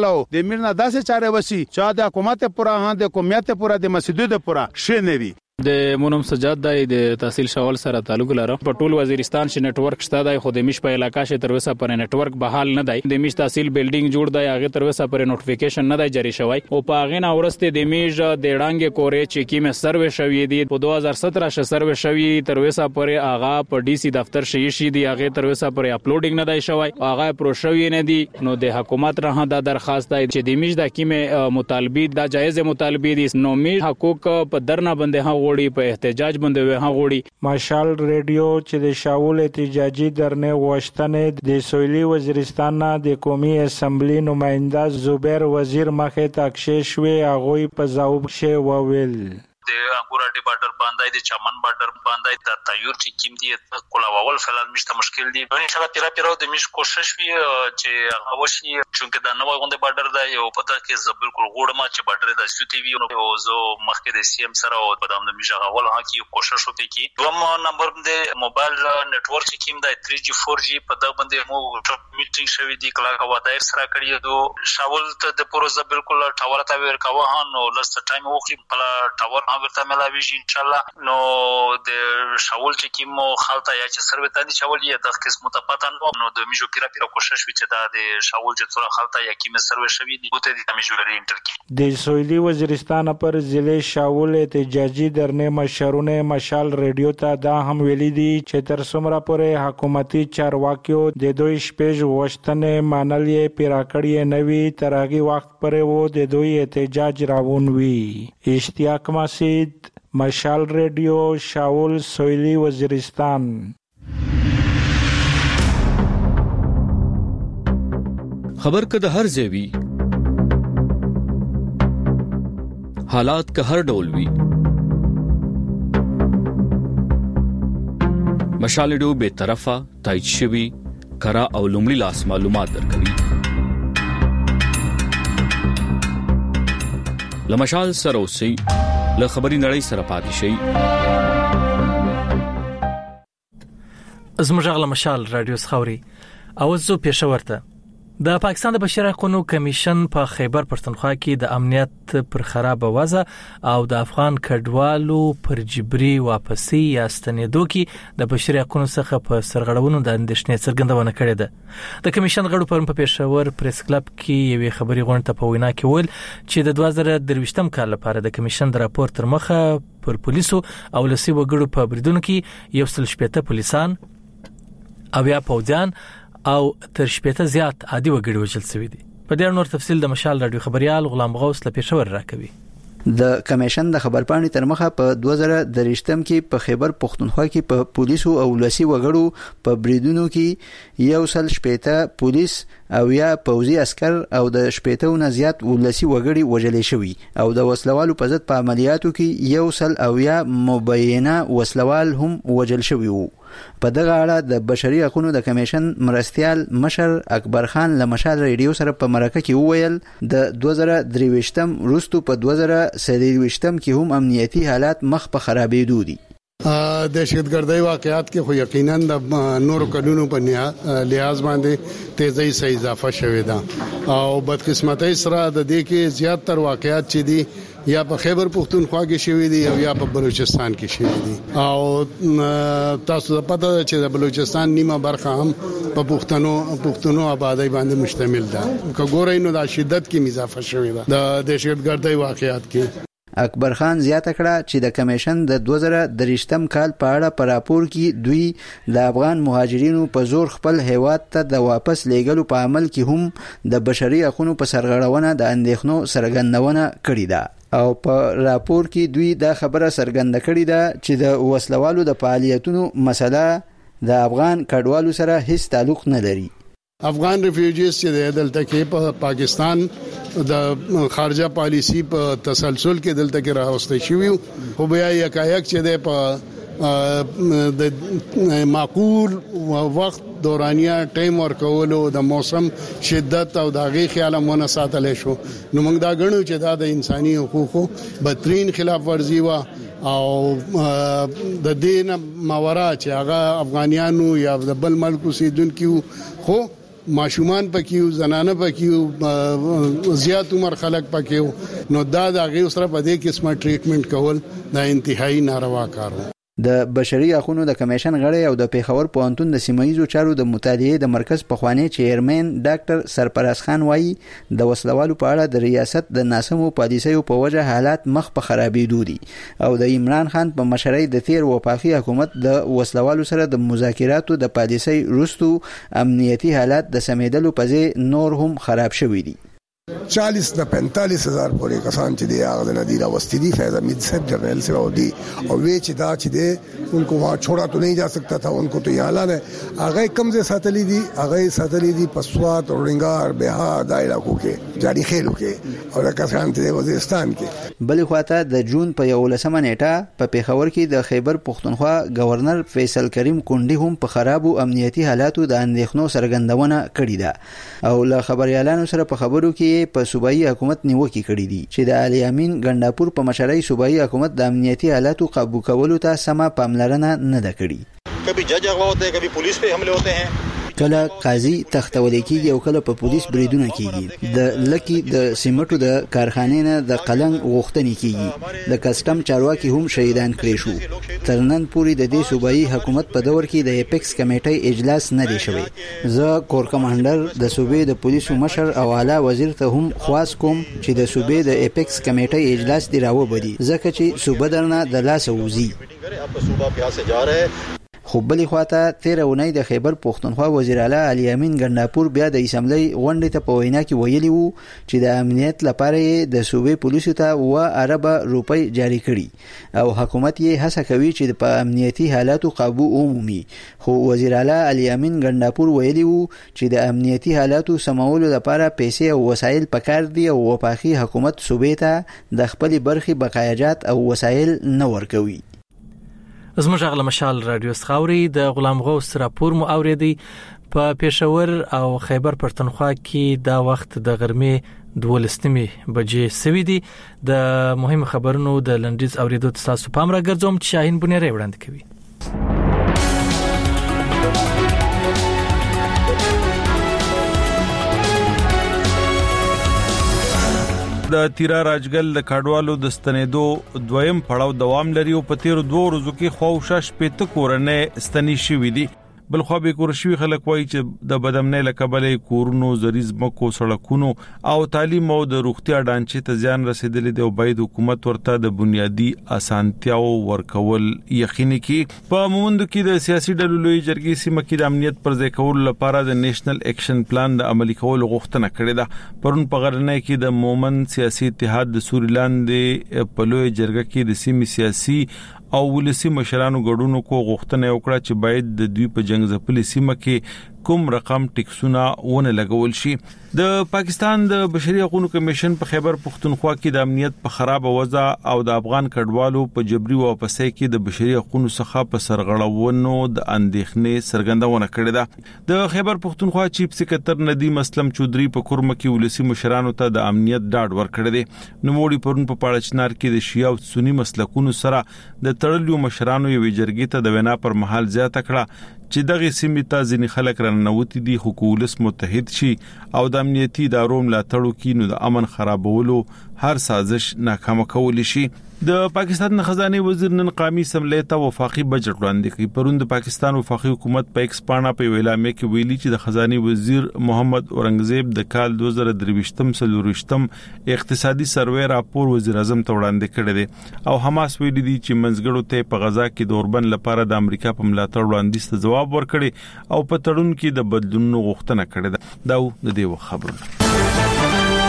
د میرنا داسې چاره وسی چې د حکومت پورا د قومیت پورا د مسجد پورا شنوي د مونم سجاد د تحصیل شوال سره تعلق لري په ټول وزیرستان شې نتورک شته د خو د مش په علاقې شه تر وسه پر نتورک بحال نه دی د مش تحصیل بلډینګ جوړ دی هغه تر وسه پر نوټیفیکیشن نه دی جاری شوی او په هغه نه ورسته د میج د ډانګ کورې چې کیمه سروې شوی دی په 2017 شه سروې شوی تر وسه پر هغه په ډي سي دفتر شي دی هغه تر وسه پر اپلوډینګ نه دی شوی هغه پرو شوی نه دی نو د حکومت راه د درخواست دی چې د میج د کیمه مطالبه د جایز مطالبه دي نو میج حقوق په درنه بنده ها وړي په احتجاج باندې وه غوړي مشال رادیو چې د شاول احتجاجي درنه غوښتنې د سویلي وزیرستان د قومي اسمبلی نماینده زبیر وزیر مخه تاکشش وی هغه په ځواب شه وویل د انګوراټي بارډر باندې د چمن بارډر باندې د تایور چې قیمتي کولاول فلال مشته مشکل دي ان شاء الله پیرا د مش کوشش وی چې هغه وشي چې د نوې غونډه بارډر دا یو پته کې زبل کول غوړم چې بارډر د سټي وی او زه مخکې د سی ام سره او په دامن میجا غول ها کې کوشش وکړي کی دوم نمبر د موبایل نتورک چې کیم د 3G 4G په دا باندې مو میټینګ شوی دی کلا کا ودایر سره کړی دو شاول ته د پروژه بالکل ټاور تا ور کاوه نو لست ټایم وکړي په ټاور ورته ملاویږي ان شاء الله نو د شاول چې کیمو خالته یا چې سروي تاندي شاول یې د قسمه ته پاتن نو د میجو پیرا کوشش وچ دا د شاول چې څوره خالته یا کیمه سروي شوی دی ته د میجو لري انټر کی د سویلي وزیرستان پر ضلع شاول احتجاجي درنه مشرونه مشال رادیو ته دا هم ویلي دي چې تر څومره پورې حکومتي چارواکیو د دوی شپږ وشتنه مانلې پیرا کړی نوي ترغي وخت پرې وو د دوی احتجاج راوونوي اشتیاق مشال رادیو شاول سویلی وزیرستان خبر کده هر ځای حالات که هر ډول وي مشال ډو به طرفه تایید شوی کرا او لومړی لاس معلومات درکوي لمشال سره اوسئ له خبري نړۍ سره پاتې شئ زموږ غل مشال رادیو خوري او زو پېښور ته د پاکستان د بشري حقوقو کمیشن په خیبر پښتونخوا کې د امنیت پر خراب وضع او د افغان کډوالو پر جبري واپسي یا ستنېدو کې د بشري حقوقو څخه په سرغړونو د اندېښنې څرګندونه کړې ده د کمیشن غړو پرون په پېښور پریس کلب کې یوې خبري غونډه په وینا کې ویل چې د 2023م کال لپاره د کمیشن د راپور تر مخه پر پولیسو او لسی وګړو په بریدونو کې 180 پولیسان او یا پوځیان او تر شپېته زیات عادي وګړي وژل شوي دي په ډېر نور تفصیل د مشال رادیو خبريال غلام غوث له پېښور راکوي د کمیشن د خبرپاڼې تر مخه په 2023م کې په خیبر پښتونخوا کې په پولیسو او لسی وګړو په بریدونو کې 180 پولیس او یا پوځي عسكر او د شپېته نه زیات ولسی وګړي وژل شوي او د وسلوالو په ضد په عملیاتو کې 100 او یا مبینه وسلوال هم وژل شوي وو په دغه اړه د بشري حقوقو د کمیشن مرستيال مشر اکبر خان له مشال ریډیو سره په مرکه کې وویل د 2023م وروسته په 2023م کې هم امنیتي حالات مخ په خرابېدو دي دهشتګردۍ واقعات کې خو یقینا د نورو قانونو په لحاظ باندې تیزی سره اضافه شوې ده او بدقسمتۍ سره د دې کې زیاتره واقعات چې دي یا په خیبر پښتونخوا کې شوې دي او یا په بلوچستان کې شوې دي او تاسو ته پته ده چې د بلوچستان نیمه برخه هم په پښتنو آبادی باندې مشتمل ده کګورئ نو د شدت کې اضافه شوې ده د دهشتګردۍ واقعات کې اکبر خان زیاته کړه چې د کمیشن د 2023م کال په اړه په راپور کې دوی د افغان مهاجرینو په زور خپل هیواد ته د واپس لیږلو په عمل کې هم د بشري حقوقو په سرغړونه د اندېښنو څرګندونه کړې ده او په راپور کې دوی دا خبره څرګنده کړې ده چې د وسلوالو د فعالیتونو مسله د افغان کډوالو سره هیڅ تعلق نه لري افغان ریفیوجیز چې د دلته کې په پاکستان د خارجه پالیسی په تسلسل کې دلته کې راوستي شوی خو بیا یکایک چې په د معقول وخت دورانیه ټایم ورکولو د موسم شدت او د غي خیال مونږ ساتل شو نو موږ دا غنو چې دا د انساني حقوقو بدترین خلاف ورزي وا او د دین ماورا چې هغه افغانیانو یا د بل ملک اوسیدونکو خو ماشومان پکیو زنانه پکیو زیات عمر خلک پکیو نو دا د غي سره په دې قسمه ټریټمنټ کول دا انتهایی ناروا کار د بشري حقوقو د کمیشن غړی او د پیښور پوهنتون د سیمایي چارو د مطالعې د مرکز پخوانی چیرمن ډاکټر سرپرست خان وایي د وسلوالو په اړه د ریاست د ناسمو پالیسیو په وجه حالات مخ په خرابېدو دي او د عمران خان په مشرۍ د تیر وفاقي حکومت د وسلوالو سره د مذاکراتو د پالیسۍ وروسته امنیتي حالات د سمیدلو په ځای نور هم خراب شوي دي 40 से 45,000 पूरे कसान चिदे आग नदीरा वस्ती फैज अमीद साहब जर्नल से दी और वे चिदा चिदे उनको वहाँ छोड़ा तो नहीं जा सकता था उनको तो यहाँ लाना है आगे कम से सातली दी पसवात और रिंगार बिहार दायरा को के जारी खेलों के और कसान चिदे वजीरिस्तान के بلې خواته د جون په 11مه نیټه په پیښور کې د خیبر پښتونخوا گورنر فیصل کریم کونډي هم په خرابو امنیتي حالاتو د اندېښنو څرګندونه کړې ده او له خبريالانو سره په خبرو کې په صوبایي حکومت نیوکه کړې دي چې د علي امین ګنداپور په مشرۍ صوبایي حکومت د امنیتي حالاتو قابو کولو ته سمه پاملرنه نه ده کړې کبي جج اغوا ہوتے ہیں کبھی پولیس پہ حملے ہوتے ہیں کله قاضي تختول کېږي او کله په پولیس بریدونه کېږي د لکی د سیمټو د کارخانې نه د قلم غوښتنې کېږي د کسټم چارواکي هم شهیدان کړي شو ترنن پوری د دې صوبایي حکومت په دور کې د ایپکس کمیټې اجلاس نه دی شوی زه کور کمانډر د صوبې د پولیسو مشر او اعلی وزیر ته هم خواست کوم چې د صوبې د ایپکس کمیټې اجلاس دی راوبدي ځکه چې صوبه درنه د لاس وزي خو بلې خواته 13 اونۍ د خیبر پښتونخوا وزیر اعلی علي امین ګنداپور بیا د اسمبلی غونډې ته په وینا کې ویلي وو چې د امنیت لپاره د صوبې پولیسو ته 1 ارب روپۍ جاری کړي او حکومت یې هڅه کوي چې په امنیتي حالاتو قابو ومومي. خو وزیر اعلی علي امین ګنداپور ویلي وو چې د امنیتي حالاتو سمولو لپاره پیسې او وسایل پکار دي او وفاقي حکومت صوبې ته د خپل برخي بقایاجات او وسایل نه ورکوي. زموږ غل مشال رادیو سخاوري د غلام غوث راپور مو اوریدي. په پېښور او خیبر پښتونخوا کې دا وخت د غرمې 12 بجې سوي دي. د مهم خبرونو د لنډیز اوریدو تاسو پام را ګرځوم چې شاهین بنيري وړاندې کوي. د تیرا راجګل د کډوالو د ستنېدو دویم پړاو دوام لري او په تیر 2 ورځو کې خوښ شپته کورنۍ ستنې شوې دي. بل خو به کورشوي خلک وایي چې د بدامنۍ لکبلې کورونو زریز مکو سړکونو او تعلیم او د روغتیا ډانچې ته ځان رسیدلې دی او باید حکومت ورته د بنیادی اسانتیاو ورکول یقیني کړي. په مومند کې د سیاسي ډلو لوی جرګې سیمه کې د امنیت پر ځای کول لپاره د نېشنل اکشن پلان د عملي کولو غوښتنه کړې ده. پرون په غرنۍ کې د مومند سیاسي اتحاد د سوریلاند په لوی جرګه کې د سیمې سیاسي او ولسی مشرانو ګډونو کو غوښتنه وکړه چې باید د دوی په جنگ ځپلې سیمه کې کوم رقم ټیکسونه ونه لګول شي. د پاکستان د بشري حقوقو کمیشن په خیبر پښتونخوا کې د امنیت په خراب وضع او د افغان کډوالو په جبري واپسۍ کې د بشري حقوقو څخه په سرغړونو د اندېښنې څرګندونه کړې ده. د خیبر پښتونخوا چیف سکرټر ندیم اسلم چودري په کورمه کې ولسی مشرانو ته د امنیت ډاډ ورکړی دی. نوموړي پرون په پاړچنار کې د شیعه او سنی مسلکونو سره د تړلیو مشرانو یو جرګې ته د وینا پر مهال زیاته کړه چې دغه سیمې ته ځینې خلک راننوتي دي خو کولس متحد شي او د امنیتي ادارو ملاتړ وکړي نو د امن خرابولو هر سازش ناکام کول شي. د پاکستان خزانه وزیر نن قومي اسمبلی ته وفاقي بجټ وړاندې کړ. پرون د پاکستان وفاقي حکومت په ایکس پاڼه په اعلامیه کې ویلي چې د خزانه وزیر محمد اورنګزیب د کال 2023 اقتصادي سروې راپور وزیر اعظم ته وړاندې کړی دی او حماس ویلي دي چې منځګړو ته په غزا کې د اوربن لپاره د امریکا په ملاتړ وړاندیز ته جواب ورکړي او په تړون کې د بدلونونو غوښتنه کړې ده. دا د دې خبرونه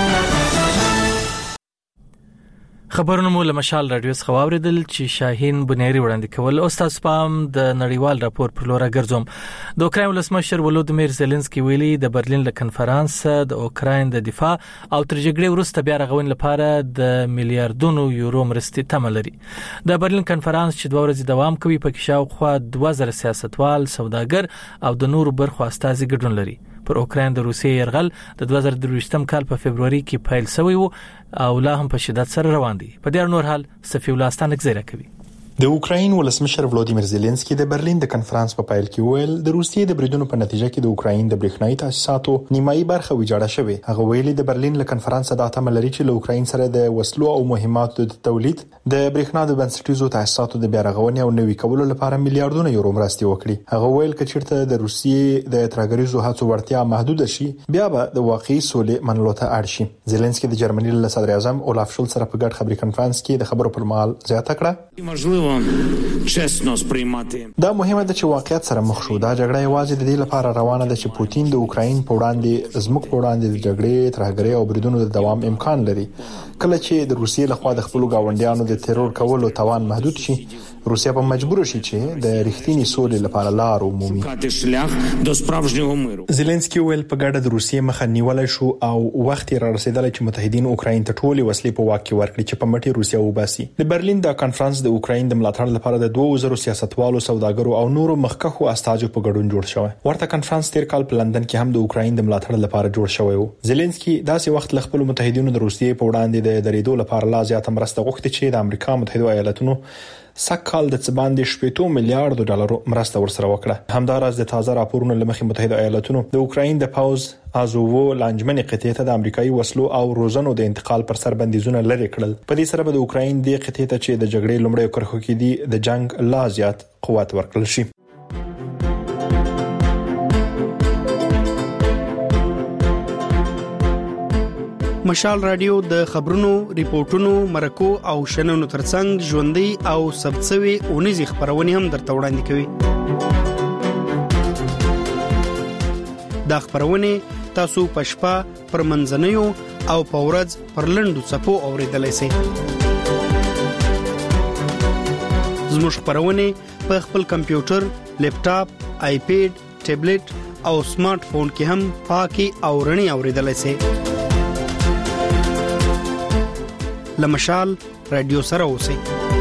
خبرونه مو له مشال رادیو څخه واوریدل چې شاهین بنيري وړاندې کول. او تاسو پام د نړیوال راپور پر لور ګرځوم. د اوکراین ولسمشر ولودیمیر زيلنسکي ویلي د برلین له کنفرانس د اوکراین د دفاع او تر جګړې وروسته بیا رغون لپاره د میلیارډونو یورو مرستې تمه لري. د برلین کنفرانس چې 2 ورځې دوام کوي په شاوخوا 2000 سیاستوال، سوداګر او د نورو برخو استازي ګډون لري. پر اوکراین د روسیې يرغل د 2023 کال په فبرवरी کې پیل شوی و او لا هم په شدت سره روان دي. په دې نور حال صفی الله ستانک زیره کوي. د اوکراین ولسمشر ولودیمیر زيلنسکي د برلین د کنفرانس په پایل کې ویل د روسیې د بریدونو په نتیجه کې د اوکراین د برېښنايي تاسیساتو نیمایي برخه ویجاړه شوې. هغه ویلي د برلین له کنفرانس د اتمه لري چې له اوکراین سره د وسلو او مهماتو د تولید د برېښنا د بنسټیزو تاسیساتو د بیا رغونې او نوي کولو لپاره میلیارډونه یورو مرستې وکړي. هغه ویل چې چیرته د روسیې د ترګریزو هڅو ورتیا محدود شي بیا به د واقعي سولې منلو ته اړ شي. زيلنسکي د جرمني له صدر اعظم اولاف شولز سره په ګډ خبري کنفرانس کې د خبرو پر مهال زیاته کړه دا مهمه ده چې واقعیت سره مخ شو. دا جګړه یوازې د دې لپاره روانه ده چې پوتین د اوکراین په وړاندې زموږ په وړاندې د جګړې ترهګرۍ او بریدونو د دوام امکان لري. کله چې د روسیې لخوا د خپل گاونډیانو د ترور کولو توان محدود شي روسیا په مجبور شي چې د رښتینی سولې لپاره لار ومومي. زيلنسکي ویل په ګډه د روسیې مخه نیولای شو او وخت را رسیدلی چې متحدین اوکراین ته ټولې وسلې په واک کې ورکړي چې په مټي روسیا وباسي. د برلین د کانفرنس د اوکراین د ملاتړ لپاره د 2000 سیاستوالو، سوداګرو او نورو مخکښو استازو په ګډون جوړ شوی. ورته کانفرنس تیر کال په لندن کې هم د اوکراین د ملاتړ لپاره جوړ شوی و. زيلنسکي داسې وخت له خپل متحدینو د روسیې په وړاندې د درېدو لپاره لا زیاته مرسته غوښتي چې د امریکا متحده ایالاتونو سکهال د باندې 70 میلیارډ ډالر مرسته ورسره وکړه. همداراز د تازه راپورونو لمخې متحده ایالاتونو د اوکراین د پاوز ازوو لانجمنې قطعه ته د امریکایي وسلو او روزنو د انتقال پر سر بندیزونه لري کړل. په دې سره به د اوکراین د قطعه ته چې د جګړې لومړی کرخو کې دي د جنگ لا زیات قوت ورکړل شي. مشال رادیو د خبرونو، ریپورتونو، مرکو او شننو ترڅنګ ژوندۍ او ثبت شوی اونیزې خبرونه هم درته وړاندې کوي. دا خبرونه تاسو پښپا پر منځنیو او پورز پر لندو صفو اوریدلای شئ. زموږ خبرونه په خپل کمپیوټر، لیپټاپ، آیپیډ، ټابلیټ او سمارټ فون کې هم پاکي او رڼي اوریدلای شئ. لمشال رادیو سره اوسئ.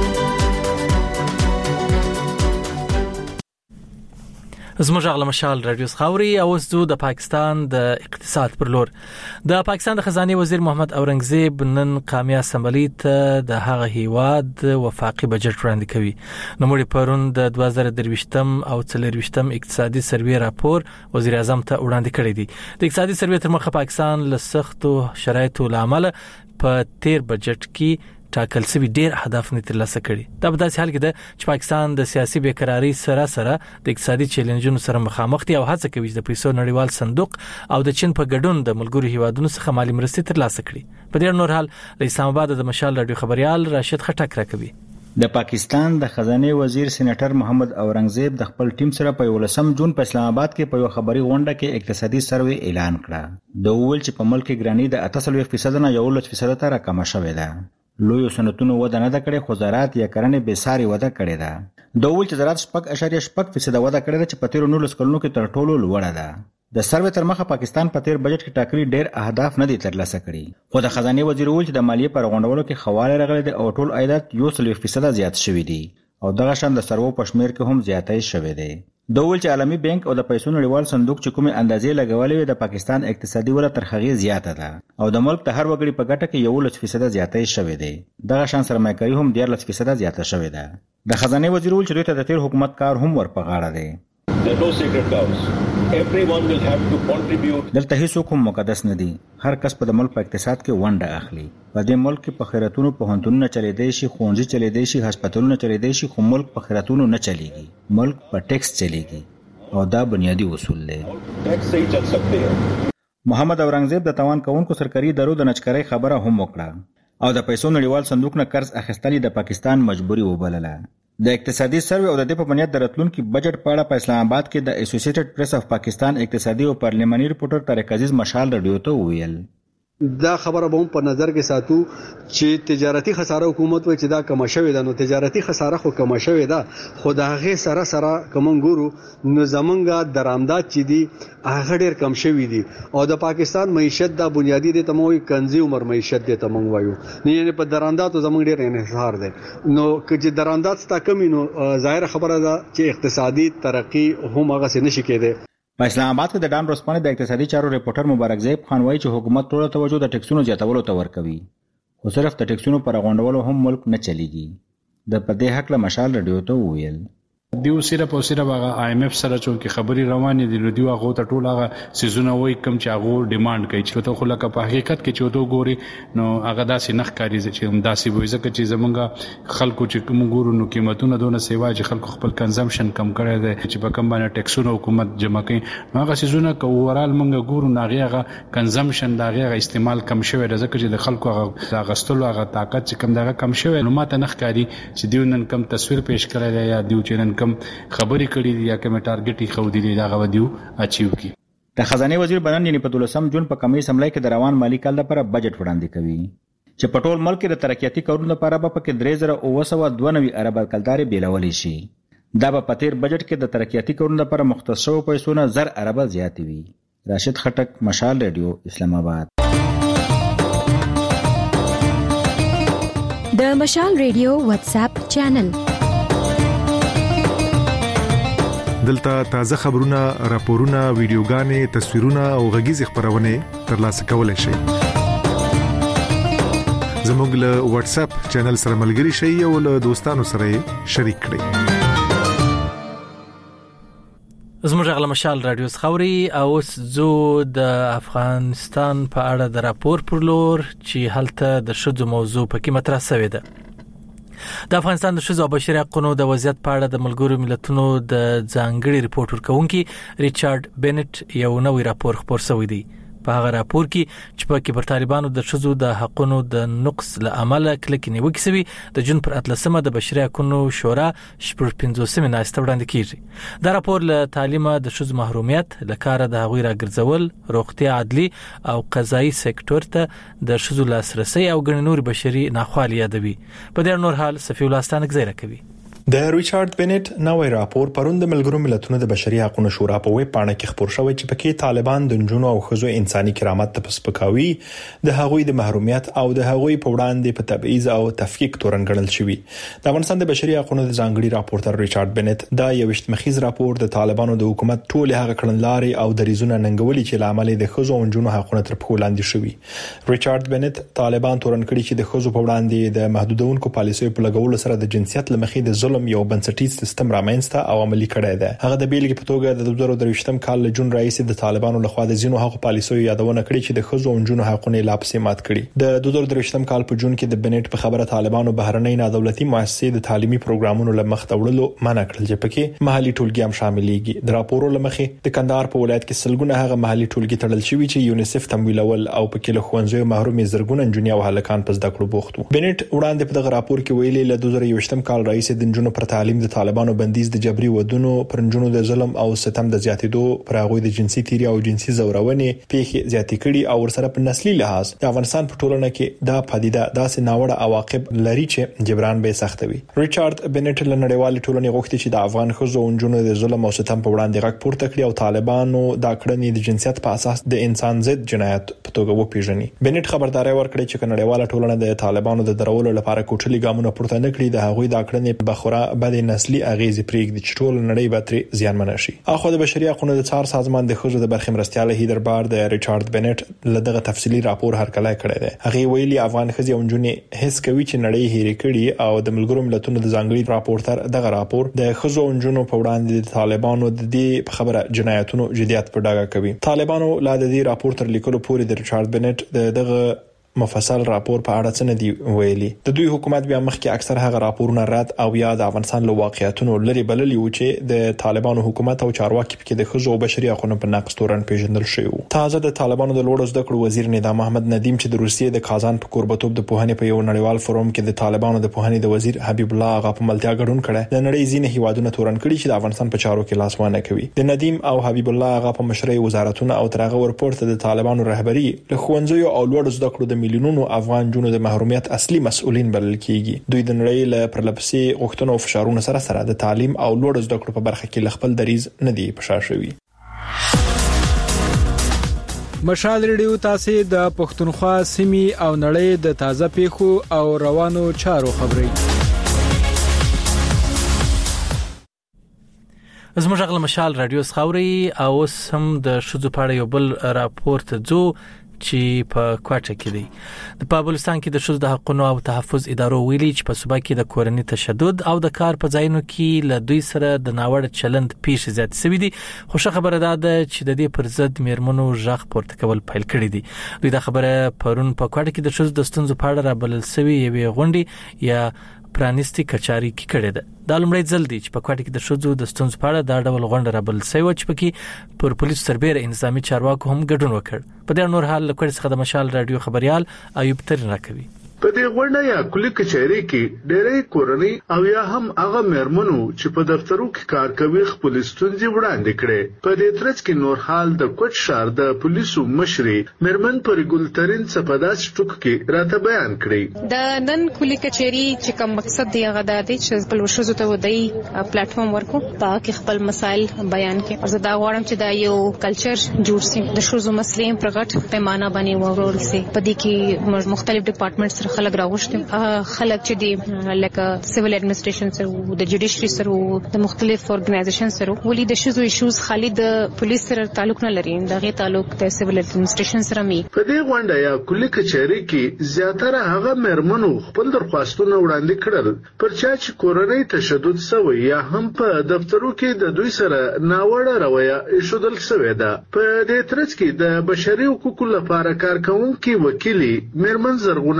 زموږ غل مشال رادیو خاوري او زو د پاکستان د اقتصاد پر لور د پاکستان د خزانه وزیر محمد اورنګزیب نن قامیا اسمبلی ته د هغه هیواد وفاقي بجټ وړاندې کوي. نو موږ پرون د 2023 او 2024 اقتصادي سروې راپور وزیر اعظم ته وړاندې کړی دی. د اقتصادي سروې تر مخه پاکستان له سختو شرایطو لامل په تیر بجټ کې ټاکل شوی ډیر اهداف نه ترلاسه کړي. دا په داسې حال کې ده چې پاکستان د سیاسي بیکراری سره د اقتصادي چیلنجونو سره مخامخ دی او هڅه کوي د پیسو نړیوال صندوق او د چین په ګډون د ملګرو هیوادونو څخه مالی مرستې ترلاسه کړي. په دې نور حال له اسلام آباد د مشال رادیو خبريال راشد خټک راکوي. د پاکستان د خزانه وزیر سېنیټر محمد اورنګزیب د خپل ټیم سره په 19 جون په اسلام آباد کې په یو خبري غونډه کې اقتصادي سروې اعلان کړه. د ویل چې په ملک کې ګرانی د 8% نه 11% ته راکمه شوې ده. لوی صنعتونو وده نه کړې، خو زراعت یا کرنه به ساري وده کړې ده. د ویل چې زراعت 8.8% وده کړې ده چې په تیر 19 کلونو کې تر ټولو لوړه ده. د سروې تر مخه پاکستان په تیر بجټ کې ټاکلي ډېر اهداف نه دي ترلاسه کړي. خو د خزانه وزیر ویل چې د مالیې پر غونډولو کې خواله راغلي دي او ټول عایدات 1% زیات شوي دي او دغه شان د سرو پښمیر کې هم زیاتای شوي دي. د ویل چې عالمي بانک او د پیسو نړیوال صندوق چې کومه اندازې لګولې د پاکستان اقتصادي وده تر هغه زیاته ده او د ملک ته هر وګړي په ګټه کې 11% زیاتای شوي دي. دغه شان سرمایه‌کاري هم 13% زیاته شوي ده. د خزانه وزیر ویل چې دوی ته د تیر حکومت کار هم ورپغاړه دي. دلته هیڅ کوم مقدس نه دي. هر کس په ملک په اقتصاد کې ونډه اخلي. په دې ملک کې په خیراتونو پوهنتونونه چلیدای شي، ښوونځي چلیدای شي، هسپتالونه چلیدای شي، خو ملک په خیراتونو نه چلیږي. ملک په ټیکس چلیږي او دا بنیادی اصول دی. محمد اورنګزیب د توان کوونکو سرکاري ادارو د نچکرۍ خبره هم وکړه او د پیسو نړیوال صندوق نه قرض اخیستل د پاکستان مجبوري وبلله. د اقتصادي سروې او د دې په بنیاد د راتلونکي بجټ په اړه په اسلام آباد کې د اسوسییټډ پریس اف پاکستان اقتصادي او پارلیماني ریپورټر طارق عزیز مشال رادیو ته ویل. دا خبره به په نظر کې ساتو چې تجارتي خساره حکومت وایي چې دا کم شوې ده. نو تجارتي خساره خو کم شوې ده، خو دا هغه سره کوم ګورو نو زمونږه درآمدات چې دي هغه ډېر کم شوې دي او د پاکستان معیشت دا بنیادی د تموي کنزي عمر معیشت د تمنګ وایو نه، یعنی په درآمداتو زمونږ ډېر انحصار ده. نو چې درآمدات ستا کمی نو ظاهر خبره ده چې اقتصادي ترقی هم هغه څه نشي کېده. په اسلام آباد کې د ډان روسپانې د اقتصادي چارو ریپورټر مبارک زیب خان وایي چې حکومت ټول توجه د ټیکسونو زیاتولو ته ورکوي، خو صرف د ټیکسونو پر غونډولو هم ملک نه چلیږي. د پدې حق له مشال رادیو ته ویل. دیو صرف او صرف هغه IMF سره چې خبري روانې دي، دیو هغه ته ټول هغه سيزونه وای کم چې هغه ډیماند کوي چې ته خو لکه په حقیقت کې چې ته ګوري نو هغه داسې نخ کاری چې هم داسې وای ځکه چې زمونږ خلکو چې کوم ګورو نو قیمتونه دونه سیوا چې خلکو خپل کنزمپشن کم کړی دی چې په کم باندې ټیکسونه حکومت جمع کوي. نو هغه سيزونه کوورال مونږ ګورو نو هغه کنزمپشن دا هغه استعمال کم شوی دی ځکه چې د خلکو هغه غستلو هغه طاقت چې کم دغه کم شوی. نو ماته نخ کاری چې دیو نن کم تصویر پیش کړی دی یا دیو چې نن کم خبرې کړې دي یا کوم ټارګټ یې خو دي دا غوډیو اچیو کی. د خزانه وزیر بنن یعنی په 12 جون په کمی سملای کې د روان مالی کال لپاره بجټ وړاندې کوي چې په ټول ملک کې د ترقیاتي کارونو لپاره به پکې 3992 ارب کلدارې بیلولې شي. دا په پاتیر بجټ کې د ترقیاتي کارونو لپاره مختص شوی پیسو نه 1000 ارب زیات وي. راشد خټک، مشال رادیو، اسلام آباد. د مشال رادیو واتس اپ چینل دلته تازه خبرونه، راپورونه، ویډیوګانې، تصویرونه او غږیز خبرونه ترلاسه کولای شئ. زموږ له واتس اپ چینل سره ملګري شئ او له دوستانو سره شریک کړئ. زموږ غل مشال رادیو خوري او زو د افغانستان په اړه د راپور پر لور چې هلته د شذو موضوع په کې مطرح شوې ده. د افغانستان د شذو بشري حقوقو د وضعیت په اړه د ملګرو ملتونو د ځانګړي ریپورت ورکونکي ریچارډ بینټ یو نوې راپور خپور شوی دی. په هغه راپور کې چې په پر طالبانو د شذو د حقونو د نقص لامل کلک نیوکه سوي د جون پر 13 د بشري حقوقو شورا شپږ 15 ناشته وړاندې کیږي دا راپور له تعلیمه د شذو محرومیت لکاره د هغوی راګرځول روغتیا عدلي او قضایي سکتور ته د شذو لاسرسي او ګڼ نور بشري ناخوالي یادوي په دې نور حال صفي الله ستانک زیره کوي د ریچارډ بنټ نوې راپور پروند ملګرو ملتونو د بشري حقوقو شورا په ویب پاڼه کې خبر شوی چې پکې طالبان د جنونو او خزو انساني کرامت ته پسپکاوي د هغوی د محرومیت او د هغوی په وړاندې په تبعیض او تفکیک تورن ګڼل شوی د افغانستان د بشري حقوقو د ځانګړي راپورټر ریچارډ بنټ دا یو مخیز راپور د طالبانو د حکومت ټول هغه کړنلارې او دریزونه ننګولي چې لامل د خزو او جنونو حقوقو تر په وړاندې شوی ریچارډ بنټ طالبان تورن کړی چې د خزو په وړاندې د محدودونکو پالیسیو په لګولو سره د جنسیت لمخې د ظلم یو بنسټیز سیستم رامنځته او عملي کړی دی هغه د بیلګې په توګه د 2023م کال له جون رئیس د طالبانو لخوا د زینو حقوقو پالیسیو یادونه کړې چې د خزو او جنونو حقوقونه لا پسې مات کړي د 2023م کال په جون کې د بنټ په خبره طالبانو بهرنۍ نادولتي مؤسسې د تعلیمي پروګرامونو لمخ توړلو منع کړل چې پکې محلي ټولګي هم شاملېږي د راپورو لمخې د کندهار په ولایت کې سلګونه هغه محلي ټولګي تړل شوی چې یونیسف تمویلول او پکې له ښوونځیو محرومي زرګونه نجونې او هلکان په زده کړو بوخت وو بنټ وړاندې په دغه راپور کې ویلي له 2023م کال رئیس د جنونو پر تعلیم د طالبانو بندیز د جبري ودونو پرنجونو د ظلم او ستم د زیاتېدو پر هغه د جنسي تیری او جنسي زورونې پیښې زیاتې کړي او ورسره په نسلي لحاظ د افغانستان په ټولنه کې دا پدیده داسې ناوړه عواقب لري چې جبران به سخت وي ریچارډ بنټ له نړیوال ټولنې غوښتي چې د افغان خزو او جنونو د ظلم او ستم په وړاندې غږ پورته کړي او طالبانو دا کړنې د جنسیت په اساس د انسان ضد جنایت په توګه وپیژني بنټ خبرداري ورکړي چې نړیوال ټولنه د طالبانو د درولو لپاره کوټلي ګامونه پورته نه کړي د هغوی دا کړنې په خورا بد نسلي اغیز پرېږدي چې ټول نړۍ به ترې زیانمن شي اخو د بشري حقوقو د څار سازمان د خزو د برخې مرستيال هیدر بار د ریچارډ بنټ لدغه تفصیلی راپور هرکلی کړی دی هغه ویلي افغان خزي او جنونې هیڅ کوي چې نړۍ هېر کړي او د ملګرو ملتونو د ځانګړي راپورټر دغه راپور د خزو او جنونو په وړاندې د طالبانو د دې خبره جنایتونو جديات په ډاګه کوي طالبانو لا د دې راپورټر لیکلو پورې د ریچارډ بنټ دغه مفصل راپور په اړه څه نه دی ویلي د دوی حکومت بیا مخکې اکثر هغه راپورونه رد او یا د افغانستان له واقعیتونو لري بللی و چې د طالبانو حکومت او چارواکي کې د خزو او بشري حقوقو په نقض تورن پیژندل شوی تازه د طالبانو د لوړو زده کړو وزیر نظام احمد ندیم چې د روسیې د کازان په کوربتوب د پوهنې په یو نړیوال فورم کې د طالبانو د پوهنې د وزیر حبیب الله آغا په ملتیا ګډون کړي د نړۍ ځینې هیوادونو تورن کړي چې د افغانستان په چارو کې لاسوانه کوي د ندیم او حبیب الله آغا په مشرۍ وزارتونه او ترغه ورپورته د طالبانو رهبری له خوندزیو او لوړو زده کړو د میلیونونو افغان جنونو د محرومیت اصلي مسؤلین بلل کیږي دوی د نړۍ له پرلپسې غوښتنو او فشارونو سره د تعلیم او لوړ زده کړو په برخه کې خپل دریز نه دی په شا شوی مشال ریډیو تاسو د پښتونخوا سیمې او نړۍ د تازه پیښو او روانو چارو خبري زموږ غل مشال رادیو خاوري او سم د شذو پاړې یو بل راپورټ جو چې په کوټه کې دی د پابلستان کې د شذو د حقوقو او تحفظ ادارو ویلي چې په صوبا کې د کورنۍ تشدد او د کار په ځایونو کې له دوی سره د ناوړه چلند پیښې زیات شوې دي خو خبره ده چې د دې پر ضد میرمنو ژغ پورته کول پیل کړی دي دوی دا خبره پرون په کوټه کې د شذو د ستونزو په اړه رابلل شوی یوې غونډې یا پرانیستي کچاري کې کړي ده د لومړی ځل دی چې په کوټه کې د شذو د ستونزو په اړه دا ډول غونډه رابلل شوی چې پکې پر پولیس سربېره انتظامی چارواکو هم ګډون وکړ په دې نور حال لکړ څخه د مشال رادیو خبريال ایوب ترين راکوي په دې غونډه یا کلی کچهری کې ډېرې کورنۍ او یا هم هغه مېرمنو چې په دفترو کې کار کوي خپل ستونزې وړاندې کړې په دې ترڅ کې نور حال د کوټ شهر د پولیسو مشري مېرمن پرګل ترين صفداس ټوک کې راته بیان کړی د نن کلی کچهری چې کوم مقصد دی هغه د دې چې خپل شوزو ته ودی پلیټفارم ورکو تاکي خپل مسایل بیان کړي زه دا غواړم چې دا یو کلچر جوړ شي د شوزو مسلې پر غټ پیمانه باندې ورول شي په دې کې مختلف ډپارټمنټس خلک راوښتي خلک چې دی لکه سیویل اډمنسټریشن سره د جوډیشري سره د مختلف اورګنایزیشن سره ولې د شذو ایشوز خالي د پولیس سره تعلق نه لري دغه تعلق د سیویل اډمنسټریشن سره می په دې غونډه یا کلی کچهری کې زیاتره هغه مېرمنو خپل درخواستونه وړاندې کړل پر چا چې کورنۍ تشدد سوی یا هم په دفترو کې د دوی سره ناوړه رویه ایښودل شوې ده په دې ترڅ کې د بشري حقوقو لپاره کارکونکو وکیلي مېرمن زرغونه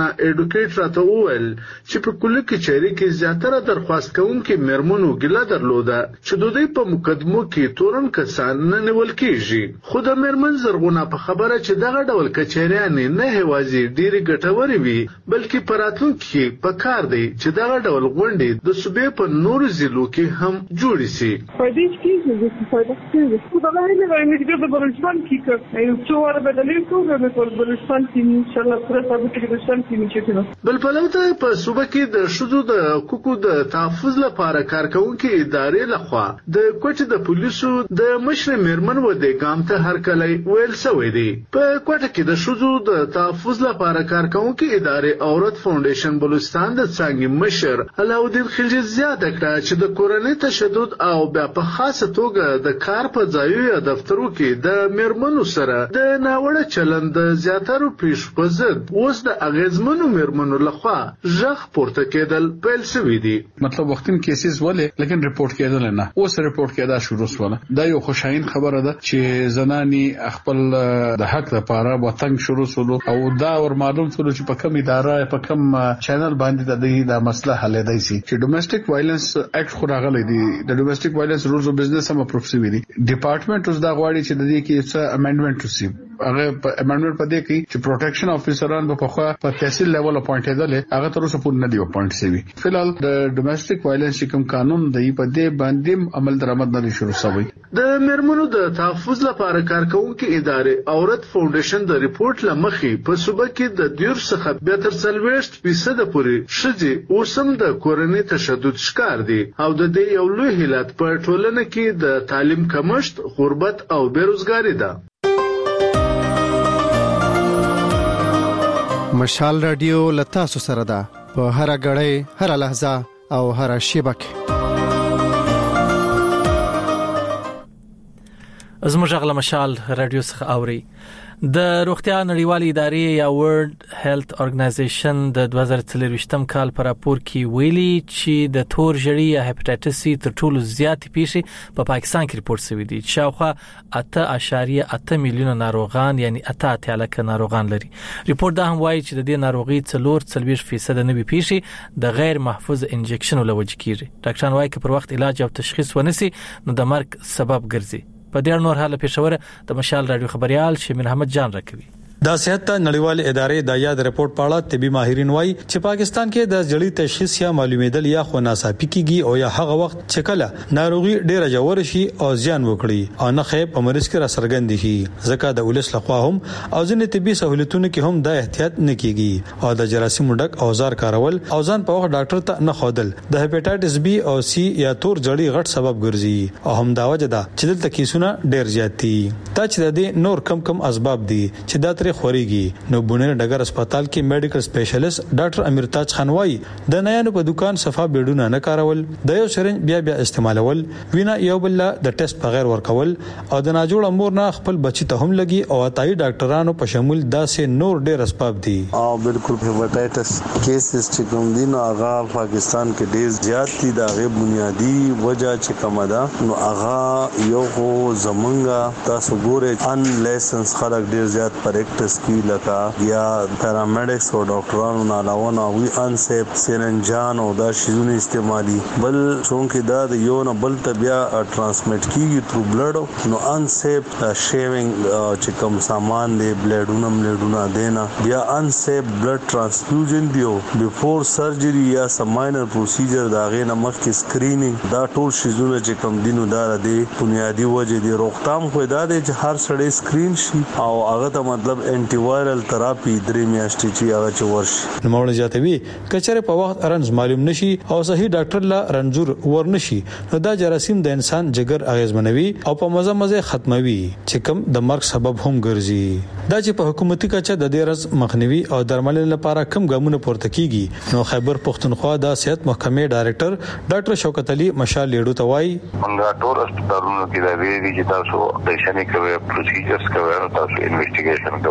ایډوکیټ راته وویل چې په کله کچېری کې زیاتره درخواست کوونکي مرمنو ګله درلوده چې د دوی په مقدمو کې تورن کسان نه نیول کیږي خو د مرمن زرغونه په خبره چې دغه ډول کچېریان نه هوازي ډېری ګټوري وي بلکې پراتونکو کې په کار دی چې دغه ډول غونډې د صوبې په نورو ضلعو کې هم جوړې شي فائدې کیږي د فائدې کیږي خو دا نه لري چې د بلوچستان کې یو څو ور بدلې کوو د بلوچستان کې ان شاء الله سره ثابت کې بلوچستان کې نشي بل پلوته په صوبې کې د شذو د حقوقو د تحفظ لپاره کارکونکو ادارې لخوا د کوټ د پولیسو د مشر مرمن و د ګام ته هر کله ویل سوی دی په کوټ کې د شذو د تحفظ لپاره کارکونکو ادارې اورت فاونډیشن بلوچستان د څنګه مشر علاودین خلجی زیاته کړه چې د کورنۍ تشدد او بیا په خاصه توګه د کار په ځایو یا دفترو کې د مرمنو سره د ناوړه چلند زیاترو پیښ په ضد اوس د اغیزمنو مرمنو لخوا ژغ پورته کېدل پیل شوی دی مطلب وختین کیسز ولې لیکن ریپورت کېدل نه اوس ریپورت کېدا شروع شول دا یو خوشاین خبره ده چې زنانی خپل د حق لپاره وطن شروع شول او دا ور معلوم شول چې په کوم اداره په کوم چینل باندې د مسله حل دی چې ډومېسټک وایلنس اکټ خو راغلی دی د ډومېسټک وایلنس رولز اف بزنس هم اپروف شوی دی ډپارټمنټ اوس دا غواړي چې د دې کې څه امندمنت وشي هغه امندمنت پدې کې چې پروټیکشن افیسران په خوا په تحصیل لیول اپوینټیدل هغه تر اوسه پورې نه دی اپوینټ شوی فلحال د ډومېسټک وایلنس کوم قانون دی په دې باندې عمل درآمد نه شروع شوی د مرمنو د تحفظ لپاره کارکونکو ادارې اورت فاونډیشن د ریپورت لمخې په صوبه کې د ډیر څخه به تر 40% پورې شذي اوسم د کورنۍ تشدد شکار دي او د دې یو لوی حالت په ټولنه کې د تعلیم کمښت غربت او بیروزګاری ده مشال رادیو لتا سره ده په هر غړې هر لحظه او هر شیبه کې زموږ غلا مشال رادیو څخه اوري د روغتیا نړیوالې ادارې یا ورلد هیلث اورګنایزیشن د 2023م کال پر راپور کې ویلي چې د تور ژړی یا هپاتایټس سی تر ټولو زیات پیښې په پاکستان کې ریپورت شوې دي چې شاوخوا 8.8 میلیونه ناروغان یعنی 8 لک ناروغان لري ریپورت دا هم وایي چې د دې ناروغي 40% نوي پیښې د غیر محفوظ انجکشن لوجه کیږي ډاکټران وایي چې پر وخت علاج او تشخیص ونسي نو د مرګ سبب ګرځي په ډیر نور حاله پېښور د مشال رادیو خبريال شمیر احمد جان راکوي د صحت نړیوال ادارې د یاد ریپورت په اړه طبي ماهرین وایي چې پاکستان کې د جړی تشخیص یا معلومېدل یا خو ناڅاپي کیږي او یا هغه وخت چې کله ناروغي ډیره جوړ شي او زیان وکړي او نه خې په مریض کې را څرګند شي ځکه د ولس لخوا هم او ځینې طبي سہولتونو کې هم د احتیاط نه کیږي او د جراثیم ډک اوزار کارول او ځان په وخت ډاکټر ته نه خودل د هپاتایټس بي او سي یا تور جړی غټ سبب ګرځي او هم دا وجه ده چې دلته کیسونه ډیر زیات دي دا چې د نور کم اسباب دي چې دا تر خوريږي نو بونیر ډګر هسپتال کې میډیکل سپیشلیست ډاکټر امیرتاج خان وایي د نایانو په دکان صفه بیډونه نه کارول د یو سرنج بیا استعمالول وینا یو بل د ټیسټ بغیر ورکول او د ناجوړ امور نه خپل بچی ته هم لګي او اتای ډاکټرانو په شمول داسې نور ډیر اسباب دي بالکل هپاتایټس کیسز چې کوم دي نو هغه پاکستان کې ډیر زیات دي دا غي بنیادی وجہ چې کوم ده نو هغه یو خو زمونږه تاسو ګوره ان لایسنس خلک ډیر زیات پریکټس کی لکه یا پیرامیډکس او ډاکټرانو نه علاوه نو وی ان سیف سرنجان او دا شیزونه استعمالي بل څونکه دا د یو نه بل ته بیا ترانسمیټ کیږي تھرو بلډ نو ان سیف شیوینګ چې کوم سامان دی بلډونه دینا بیا ان سیف بلډ ترانسفیوژن دیو بیفور سرجری یا سم ماینر پروسیجر دا غي نه مخکې سکرینینګ دا ټول شیزونه چې کوم دینو دار دی بنیادی وجه دی روغتام خو دا دی چې هر سړی سکرین شي او هغه ته مطلب انټي وایرل تراپی درې میاشتې چې هغه چورشي نو موږ جاتوي کچره په وخت رنز معلوم نشي او صحیح ډاکټر لا رنجور ورنشي نو دا جراثیم د انسان جګر اغیزمنوي او په مزه ختموي چې کوم د مرګ سبب هم ګرځي دا چې په حکومتي کچه د دې رز مخنیوي او درملنې لپاره کم ګامونه پورته کیږي نو خیبر پښتونخوا د صحت محکمې ډایریکټر ډاکټر شوکت علي مشال لیډو توای موږ ټول هسپتالونو کې دا ویلي چې تاسو د شنه کوي پروسیجرز کوي تاسو انویسټیګیشن کوي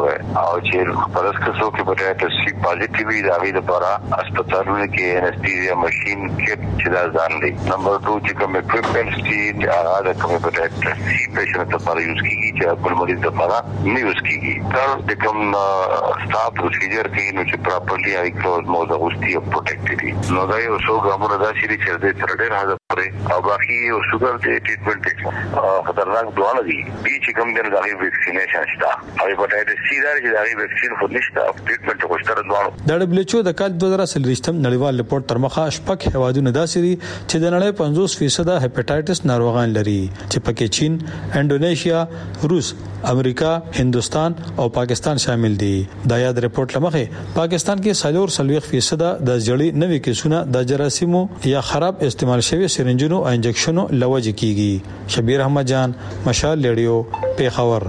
شوی او چې پرس کسو کې هپاتایټس سی پازیټیو وي دا غي د لپاره هسپتالونو کې انستیزیا ماشين کې چې دا ځان دی. نمبر 2 چې کوم اکوپمنټس دي هغه د کوم هپاتایټس سی پیشنټ لپاره یوز کیږي چې بل مریض لپاره نه یوز کیږي. تر د کوم سټاف پروسیجر کې نو چې پراپرلی هاي کلوز مو د غوستي او پروټیکټډ نو دا یو څو ګامونه دا شي چې د تر ډېر حد پورې او باقي یو شوګر د ټریټمنټ خطرناک دوانه دي چې کوم د دغه ویکسینیشن شته او هپاتایټس سی دا چې دغه ویکسین خو نشته ټریټمنټ خوشتره دوانه. د WHO د کال 2023 نړیوال ریپورت تر مخه شپږ هیوادونه داسري چې د نړۍ 50% هپاتایټس ناروغان لري چې پکې چین، انډونیشیا، روس، امریکا، هندستان او پاکستان شامل دي. دا یاد ریپورت لمخه پاکستان کې 40% د جړی نوې کیسونه د جراثیمو یا خراب استعمال شوی سرنجونو او انجکشنو لوجه کیږي. شبیر احمد جان، مشال ریډیو، پیښور.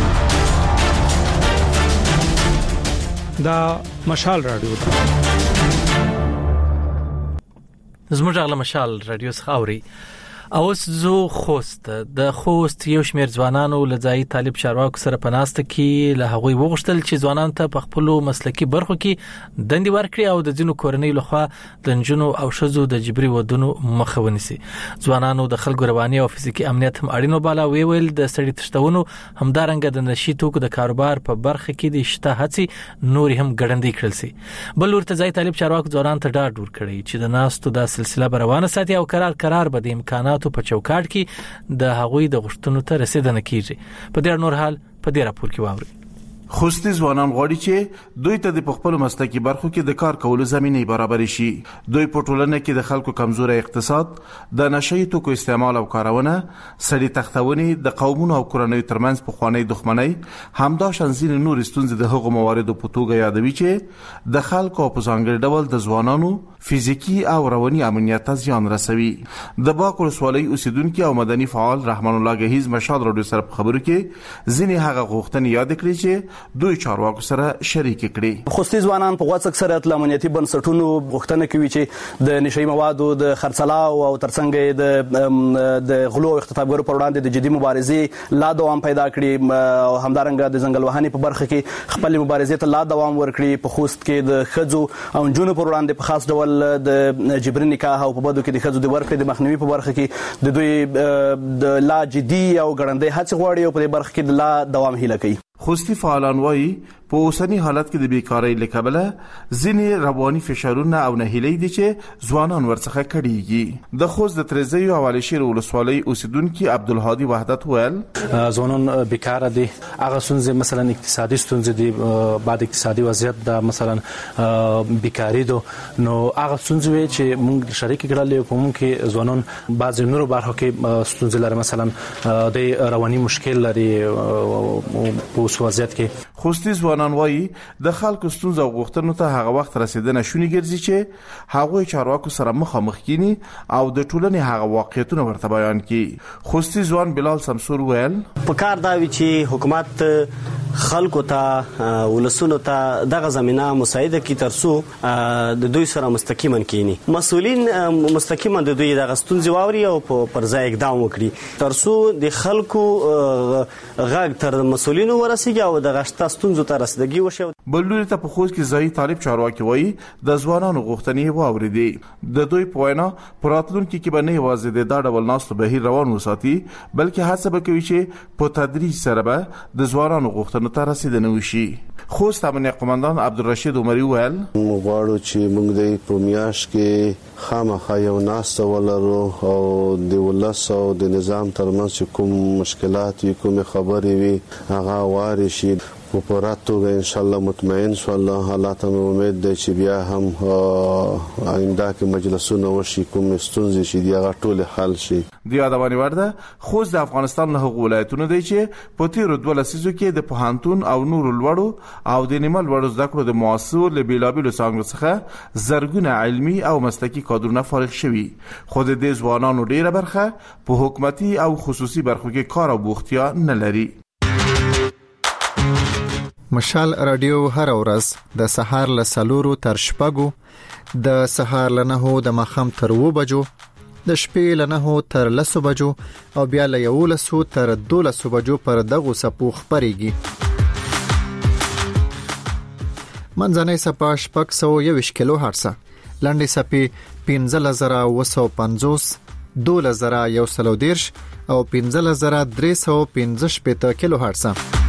دا مشال رادیو زموږ غلا مشال رادیو څخه اوس زو خوست د خوست یو شمیر ځوانانو لځای طالب چارواکو سره پناسته کې له هغوی وغوښتل چې ځوانان ته په خپل مسلکی برخو کې دندې ورکړي او د ځینو کورنۍ لخوا د نجونو او شذو د جبري ودونو مخه ونیسي. ځوانانو د خلکو رواني او فزیکی امنیت هم اړینو بالا ویل د سړي تشتونو همدارنګ د نشي توکو د کاروبار په برخه کې د شته هڅې نور هم ګړندې کړل سي. بل ورته ځای طالب چارواکو ځوانان ته ډاډ ورکړي چې د ناستو د سلسله روانه ساتي او قرار به د امکانات په چوکاټ کې د هغوی د غوښتنو ته رسیدنه کیږي. په ډیر نور حال په دې راپور کې واوري. خوستي ځوانان غواړي چې دوی ته د خپل مسلکي برخو کې د کار کولو زمينه برابر شي. دوی په ټولنه کې د خلکو کمزوري اقتصاد، د نشئی توکو استعمال او کارونه، سړي تختونې د قومونو او کورنۍ ترمنځ په خوانی دښمنۍ، همدا شانزین نور ستونزې د هغو مواردو په توګه یادوي چې د خلکو په ځانګړي ډول د ځوانانو فزیکی او رواني امنیت ته زیان رسوي. د باکو سوالي اوسیدونکو او مدني فعال رحمان الله گهیز مشال رادیو سره خبرو کې ځینې هغه غوښتنې یاد کړې چې دوی چارواکو سره شریک کړي. خوستي ځوانان په غوڅ اکثریت لامنیتي بنسټونو غوښتنه کوي چې د نشئی موادو د خرڅلاو او ترڅنګ د غلو او اختطافګرو پر وړاندې د جدي مبارزې لا دوام پیدا کړي او همدارنګه د ځنګل وهاني په برخه کې خپل مبارزې ته لا دوام ورکړي. په خوست کې د خځو او جنونو پر وړاندې په خاص ډول د جبري نکاح او په بدو کې د خځو د ورکړې د مخنیوي په برخه کې د دوی د لا جدي او ګړندې هڅې غواړي او په دې برخه کې د لا دوام هیله کوي. خوستي فعالان وایي په اوسنی حالت کې د بیکاری لکبله ځینې رواني فشارونه او نهیلي دي چې ځوانان ورڅخه کړيږي. د خوست د ترزیو حواله شیر ولسوالۍ اوسیدونکو عبدالهادي وحدت ویل ځوانان بیکار دي. هغه ستونزې مثلا اقتصادي ستونزې دي، بعد اقتصادي وضعیت د مثلا بیکاری دو نو هغه ستونزې چې موږ شریک کړل په موږ کې ځوانان بعض نورو برخو کې ستونزې لري، مثلا د رواني مشکل لري په وضعیت کې. خوستي ځوانان وایي د خلکو ستونزې او غوښتنو ته هغه وخت رسیدنه شونې ګرځي چې هغوی چارواکو سره مخامخ کینی او د ټولنې هغه واقعیتونه ورته بیان کړي. خوستي ځوان بلال سمسور ویل په کار دا وی چې حکومت خلکو ته ولسونو ته دغه زمينه مساعده کی ترسو د دوی سره مستقیما کینی، مسؤلین مستقیما د دوی دغه ستونزې واوري او پر ځای اقدام وکړي ترسو د خلکو غږ تر مسؤلینو ورسیږي او د غشت ستونزو ته رسیدګي وشي. بلوري ته په خوست کې ځای طالب چارواکي وایي د ځوانانو غوښتنې واوریدي. د دوی په وینا پراتلونکو کې به نه یوازې د دا ډول ناستو بهیر روان وساتي بلکې هڅه وکوي چې په تدریج سره به د ځوانانو غوښتنو ته رسیدنه وشي. خوست امنیت قومندان عبدالرشید عمری ویل غواړو چې موږ د پرومیاش کې خامخا یو ناسته ولرو او د ولس او د نظام ترمنځ کوم مشکلات وي، کوم خبرې وي هغه واري شي په پراتوګه ان شاء الله مطمئن شو الله حالات مې امید ده چې بیا هم آینده کې مجلسونه وشي، کوم ستونزې شي دی هغه ټول حل شي. د یادونه ورده خوست د افغانستان له ولایتونو دی چې په تیر 2 لسیزو کې د پوهنتون او نور لوړو او د نیمه لوړو زده کړو د مؤسسو له بیلابیلو څنګه څخه زرګونه علمي او مسلکي کادرونه فارغ شوي. خو د دې ځوانانو ډیره برخه په حکومتي او خصوصي برخو کې کار او بوختیا نه لري. مشال رادیو هر ورځ د سهار له 4 تر 6، د سهار له 9 د ماخام تر 2 بجو، د شپې له 9 تر 10 بجو او بیا له 11 تر 12 بجو پر دغه سپو خبريږي. منځنۍ صفه 621 کیلو هرتز، لاندې صفه 15950، 12130 او 15315 کیلو هرتز.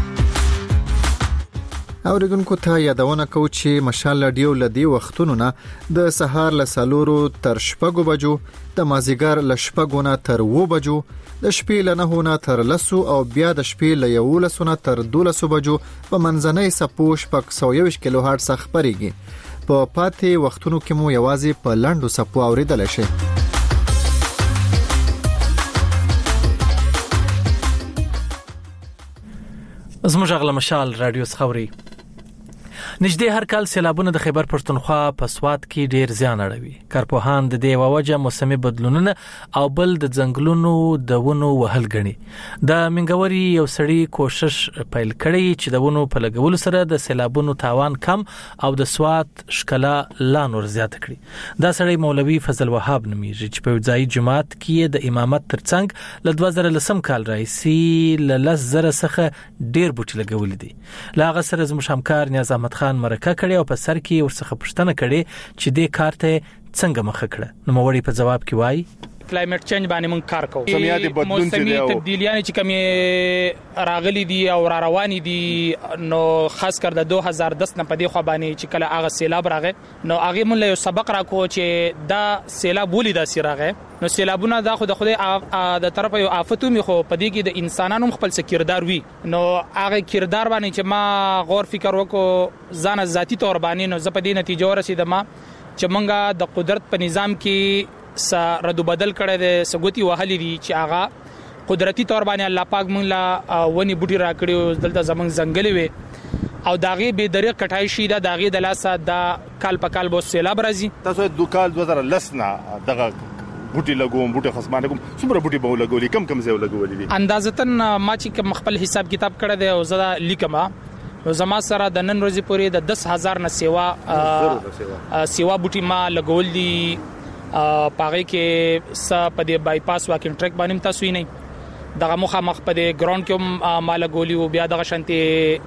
اوریدونکو ته یادونه کوو چې مشال رادیو لدی وختونو نه د سهار ل 4 تر 6 بجو، د مازیګر ل 6 نه تر 9 بجو، د شپې ل 9 نه تر 10 او بیا د شپې ل 11 نه تر 12 بجو په منځنۍ صفو 621 کیلو هرتز خبريږي. په پاتې وختونو کې مو یوازې په لاندو صفو اوریدل شي. زموږ غل مشال رادیو خبري. نږدې هر کال سیلابونه د خیبر پښتونخوا په سواد کې ډیر زیان اړوي. کارپوهان د دې وجه موسمي بدلونونه او بل د ځنګلونو د ونو وهل غني. د منګوري یو سړی کوشش پیل کړی چې د ونو په لګولو سره د سیلابونو تاوان کم او د سواد شکلا لا نور زیات کړي. دا سړی مولوي فضل وهاب نومیږي چې په ځای جماعت کې د امامت ترڅنګ ل 2010 کال راځي ل 10,000 څخه ډیر بوټي لګولې دي. لاغه سره زموږ همکار نیاز احمد خان مرکه کړي او په سر کې ورڅخه پښتنه کړي چې دې کار ته څنګه مخه کړه. نو موري په جواب کې وایي کلایمټ چینج باندې مونږ کار کوو. موسمي تبدیلیاں چې کومه راغلي دي او را رواني دي، نو خاص کر د 2010 نه پدې خو باندې چې کله هغه سیلاب راغی، نو هغه مونږ له سبق راکو چې دا سیلاب ولې دا سیراغه. نو سیلابونه دا خو د خدای د طرفه یو آفتو می خو پدې کې د انسانانو خپل کردار وي. نو هغه کردار باندې چې ما غور فکر وکړو ځان ذاتی تور باندې، نو زه په دې نتیجه ورسېدم چې مونږه د قدرت په نظام کې ردو بدل کړه د سګوتی وهلي دي چې هغه قدرتي تور باندې الله پاک مونږ لا ونی بوټي راکړیو، دلته زمونږ ځنګلې وي او داغه به درې کټای شي دا داغه د لاسه دا کال په کال بو سیلاب راځي. تاسو د کال 2010 نه دغه بوټي لګوم، بوټي خصمانه کوم، څومره بوټي به لګولې، کم ځای لګولې دي؟ اندازتن ما چې خپل حساب کتاب کړه دی او زړه لیکما، نو زما سره د نن ورځې پورې د 10,000 نه سیوا بوټي ما لګول دي. پاره کې س په دې بایپاس واکینګ ټریک باندې تاسو یې نه دغه مخامخ په دې ګراوند کې مال ګولي او بیا دغه شانتي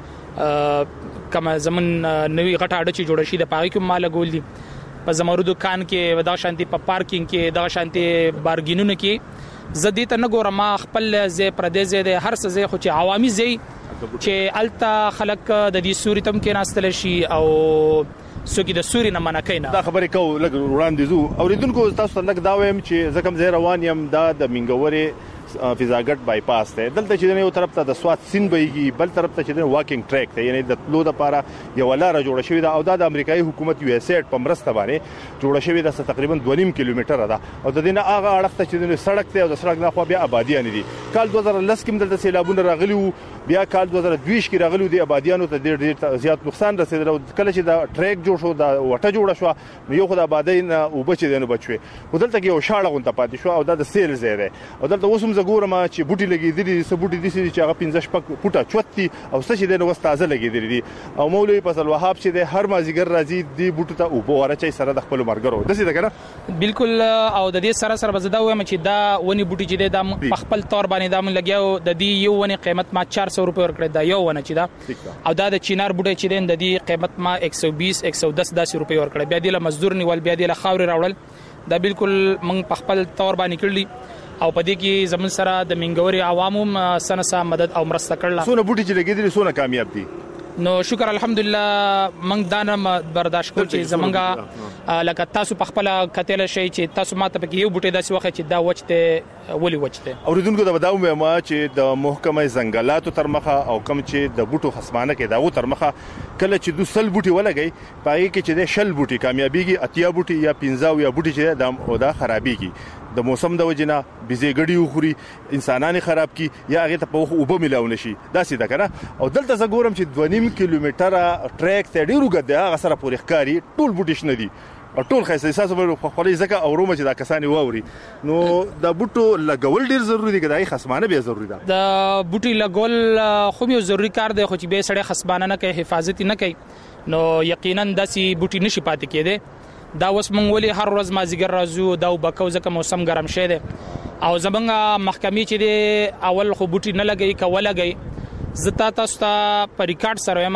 کما زمون نوې غټه اډه چې جوړ شي د پاره کې مال ګولي په زمرو دکان کې دغه شانتي په پارکینګ کې دغه شانتي بارګینونو کې زدي ته نه ګورم خپل زې پردیس دې هر څه زې خو چې عوامي زې چې التا خلک د دې سوري تم کې ناستل شي او سوګي د سوري نه منکینا. دا خبرې کو لګ وړاندې زو اوریدونکو تاسو ته لګ دا وایم چې زکم زه روان یم دا د منګوري فضاګټ بایپاس ته، دلته چې یو طرف ته د سواد سین بهيږي، بل طرف ته چې واکینګ ټریک ته، یعنی د تلو د لپاره یو لار جوړ شوې ده او دا د امریکایي حکومت یو اس ایډ په مرسته باندې جوړ شوې ده، تقریبا 2.5 کیلومتر ده او د دې نه هغه اړخ ته چې سړک ته او د سړک نه خو بیا آبادیان دي. کال 2010 کې دلته سیلابونه راغلي وو، بیا کال 2022 کې راغلي دي، آبادیانو ته ډېر زیات نقصان رسیدل. کله چې دا ټریک جوړ شو، دا وټه جوړ شو، یو خدای آبادی نه وبچې دنه بچوي ودلته کې یو شاړه غونټه پاتې شو او دا د سیل ځای دی او دلته اوسم زګورم چې بوټي لګېدلي دي، بوټي دي چې هغه 15 فوټه چوتي او څه چې دنه وستازه لګېدلي دي او مولوي فضل وهاب چې د هر مازیګر راځي دی بوټو ته او بواره چې سره د خپل مرګرو دسي ده کنه. بالکل او د دې سره بزدا وایم چې دا ونی بوټي چې د خپل تور باندې د من لګیاو د دې یو ونی قیمت ما 400 روپے ورکړی دا یو ونه چې دا او دا د چینار بوټي چې د دې قیمت ما 120 110 روپے ورکړی. بیا د مزدور نیول، بیا د خاور راوړل، دا بالکل من په خپل تور باندې کړلی او په دې کې زمون سره د منګوري عوامو سنسا مدد او مرسته کړل. سونه بوټي چې لګیدل سونه کامیاب دي. نو شکر الحمدلله منګ دانه برداشت کول چې زمونږه لکه تاسو په خپل کتل شي چې تاسو ماته په یو بوټي داسې وخت چې دا وچته ولي وچته. اوریدونکو دا بداو مې ما چې د محکمه ځنګلاتو تر مخه او کم چې د بوټو خصمانه کې داو تر مخه کله چې 200 بوټي ولګي پای کې چې د شل بوټي کامیابیږي، اتیا بوټي یا 15 یا بوټي چې دا خرابيږي د موسم د وجنه بيزي غړي وخوري، انسانانه خراب کی یا هغه ته په وبو ملاو نشي دا سیده کنه. او دلته زګورم چې 2.5 کیلومتره ټریک ته ډیرو غده هغه سره پورې ښکاری ټول بوټي شنه دي او ټول خاصه اساس په خپلې ځکه او رومه چې دا کسانی ووري. نو د بوټو لګول ډیر ضروری دی، کداي خصمانه به ضروری ده. د بوټي لګول خو یو ضروری کار دی، خو چې به سړی خصمانه نه کوي، حفاظت نه کوي، نو یقینا داسي بوټي نشي پاتې کېده. دا وس مونږ ولې هر ورځ مازیګر راځو دا وبکو ځکه موسم ګرم شه ده او زمونږ محکمې چې دی اول خو بوټي نه لګي کوله لګي زتا تاسو ته په ریکارډ سره ما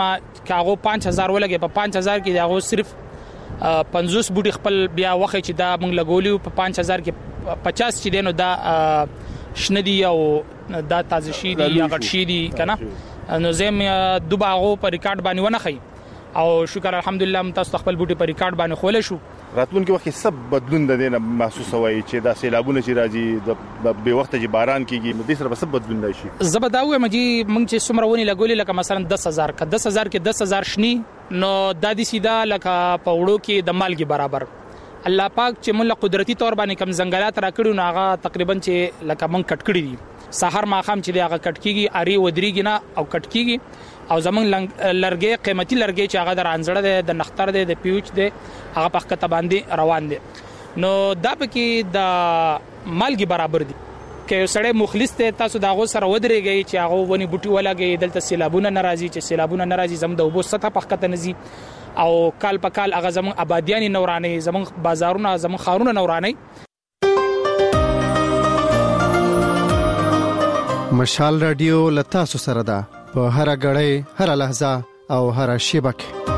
کاغو 5000 ولګي په 5000 کې داغو صرف 50 بوټي خپل بیا وخت چې دا موږ لګولیو په 5000 کې 50 چې دینو دا شندي او دا تازه شي دي یا غټ شي دي کنه نو زم دوباغو په ریکارډ باندې ونه خي او شکر الحمدلله تاسو خپل بوټي په ریکارډ باندې خول شو راتلونکي وخت سب بدلون د دینه محسوس وای چې دا سیلابونه چې راځي د به وخت چې باران کیږي د دې سره سب بدلون راشي زبداوي مجي موږ چې سمرونی لګولې لکه مثلا 10000 کې 10000 شني نو د دې سیده لکه پوړو کې د مالګي برابر الله پاک چې موږ قدرتي تور باندې کم ځنګلات راکړو نو هغه تقریبا چې لکه موږ کټ کړی دي سحر ماخام چې هغه کټ کیږي اری ودریږي نه او کټ کیږي او زمون لرګي قیمتي لرګي چې هغه در انځړه د نختر د پیوچ د هغه په خطه باندې روان دي نو دا پکې د مالګي برابر دي که یو سړی مخلص ته تاسو داغه سره ودرېږي چې هغه ونی بوټي ولګي دلته سیلابونه ناراضي چې سیلابونه ناراضي زم د وبو سطح په خطه نزي او کال په کال هغه زمون آبادیان نوراني زمون بازارونه زمون خارونه نوراني مشال رادیو لتا سره ده په هر غړې هر لحظه او هر شیبه کې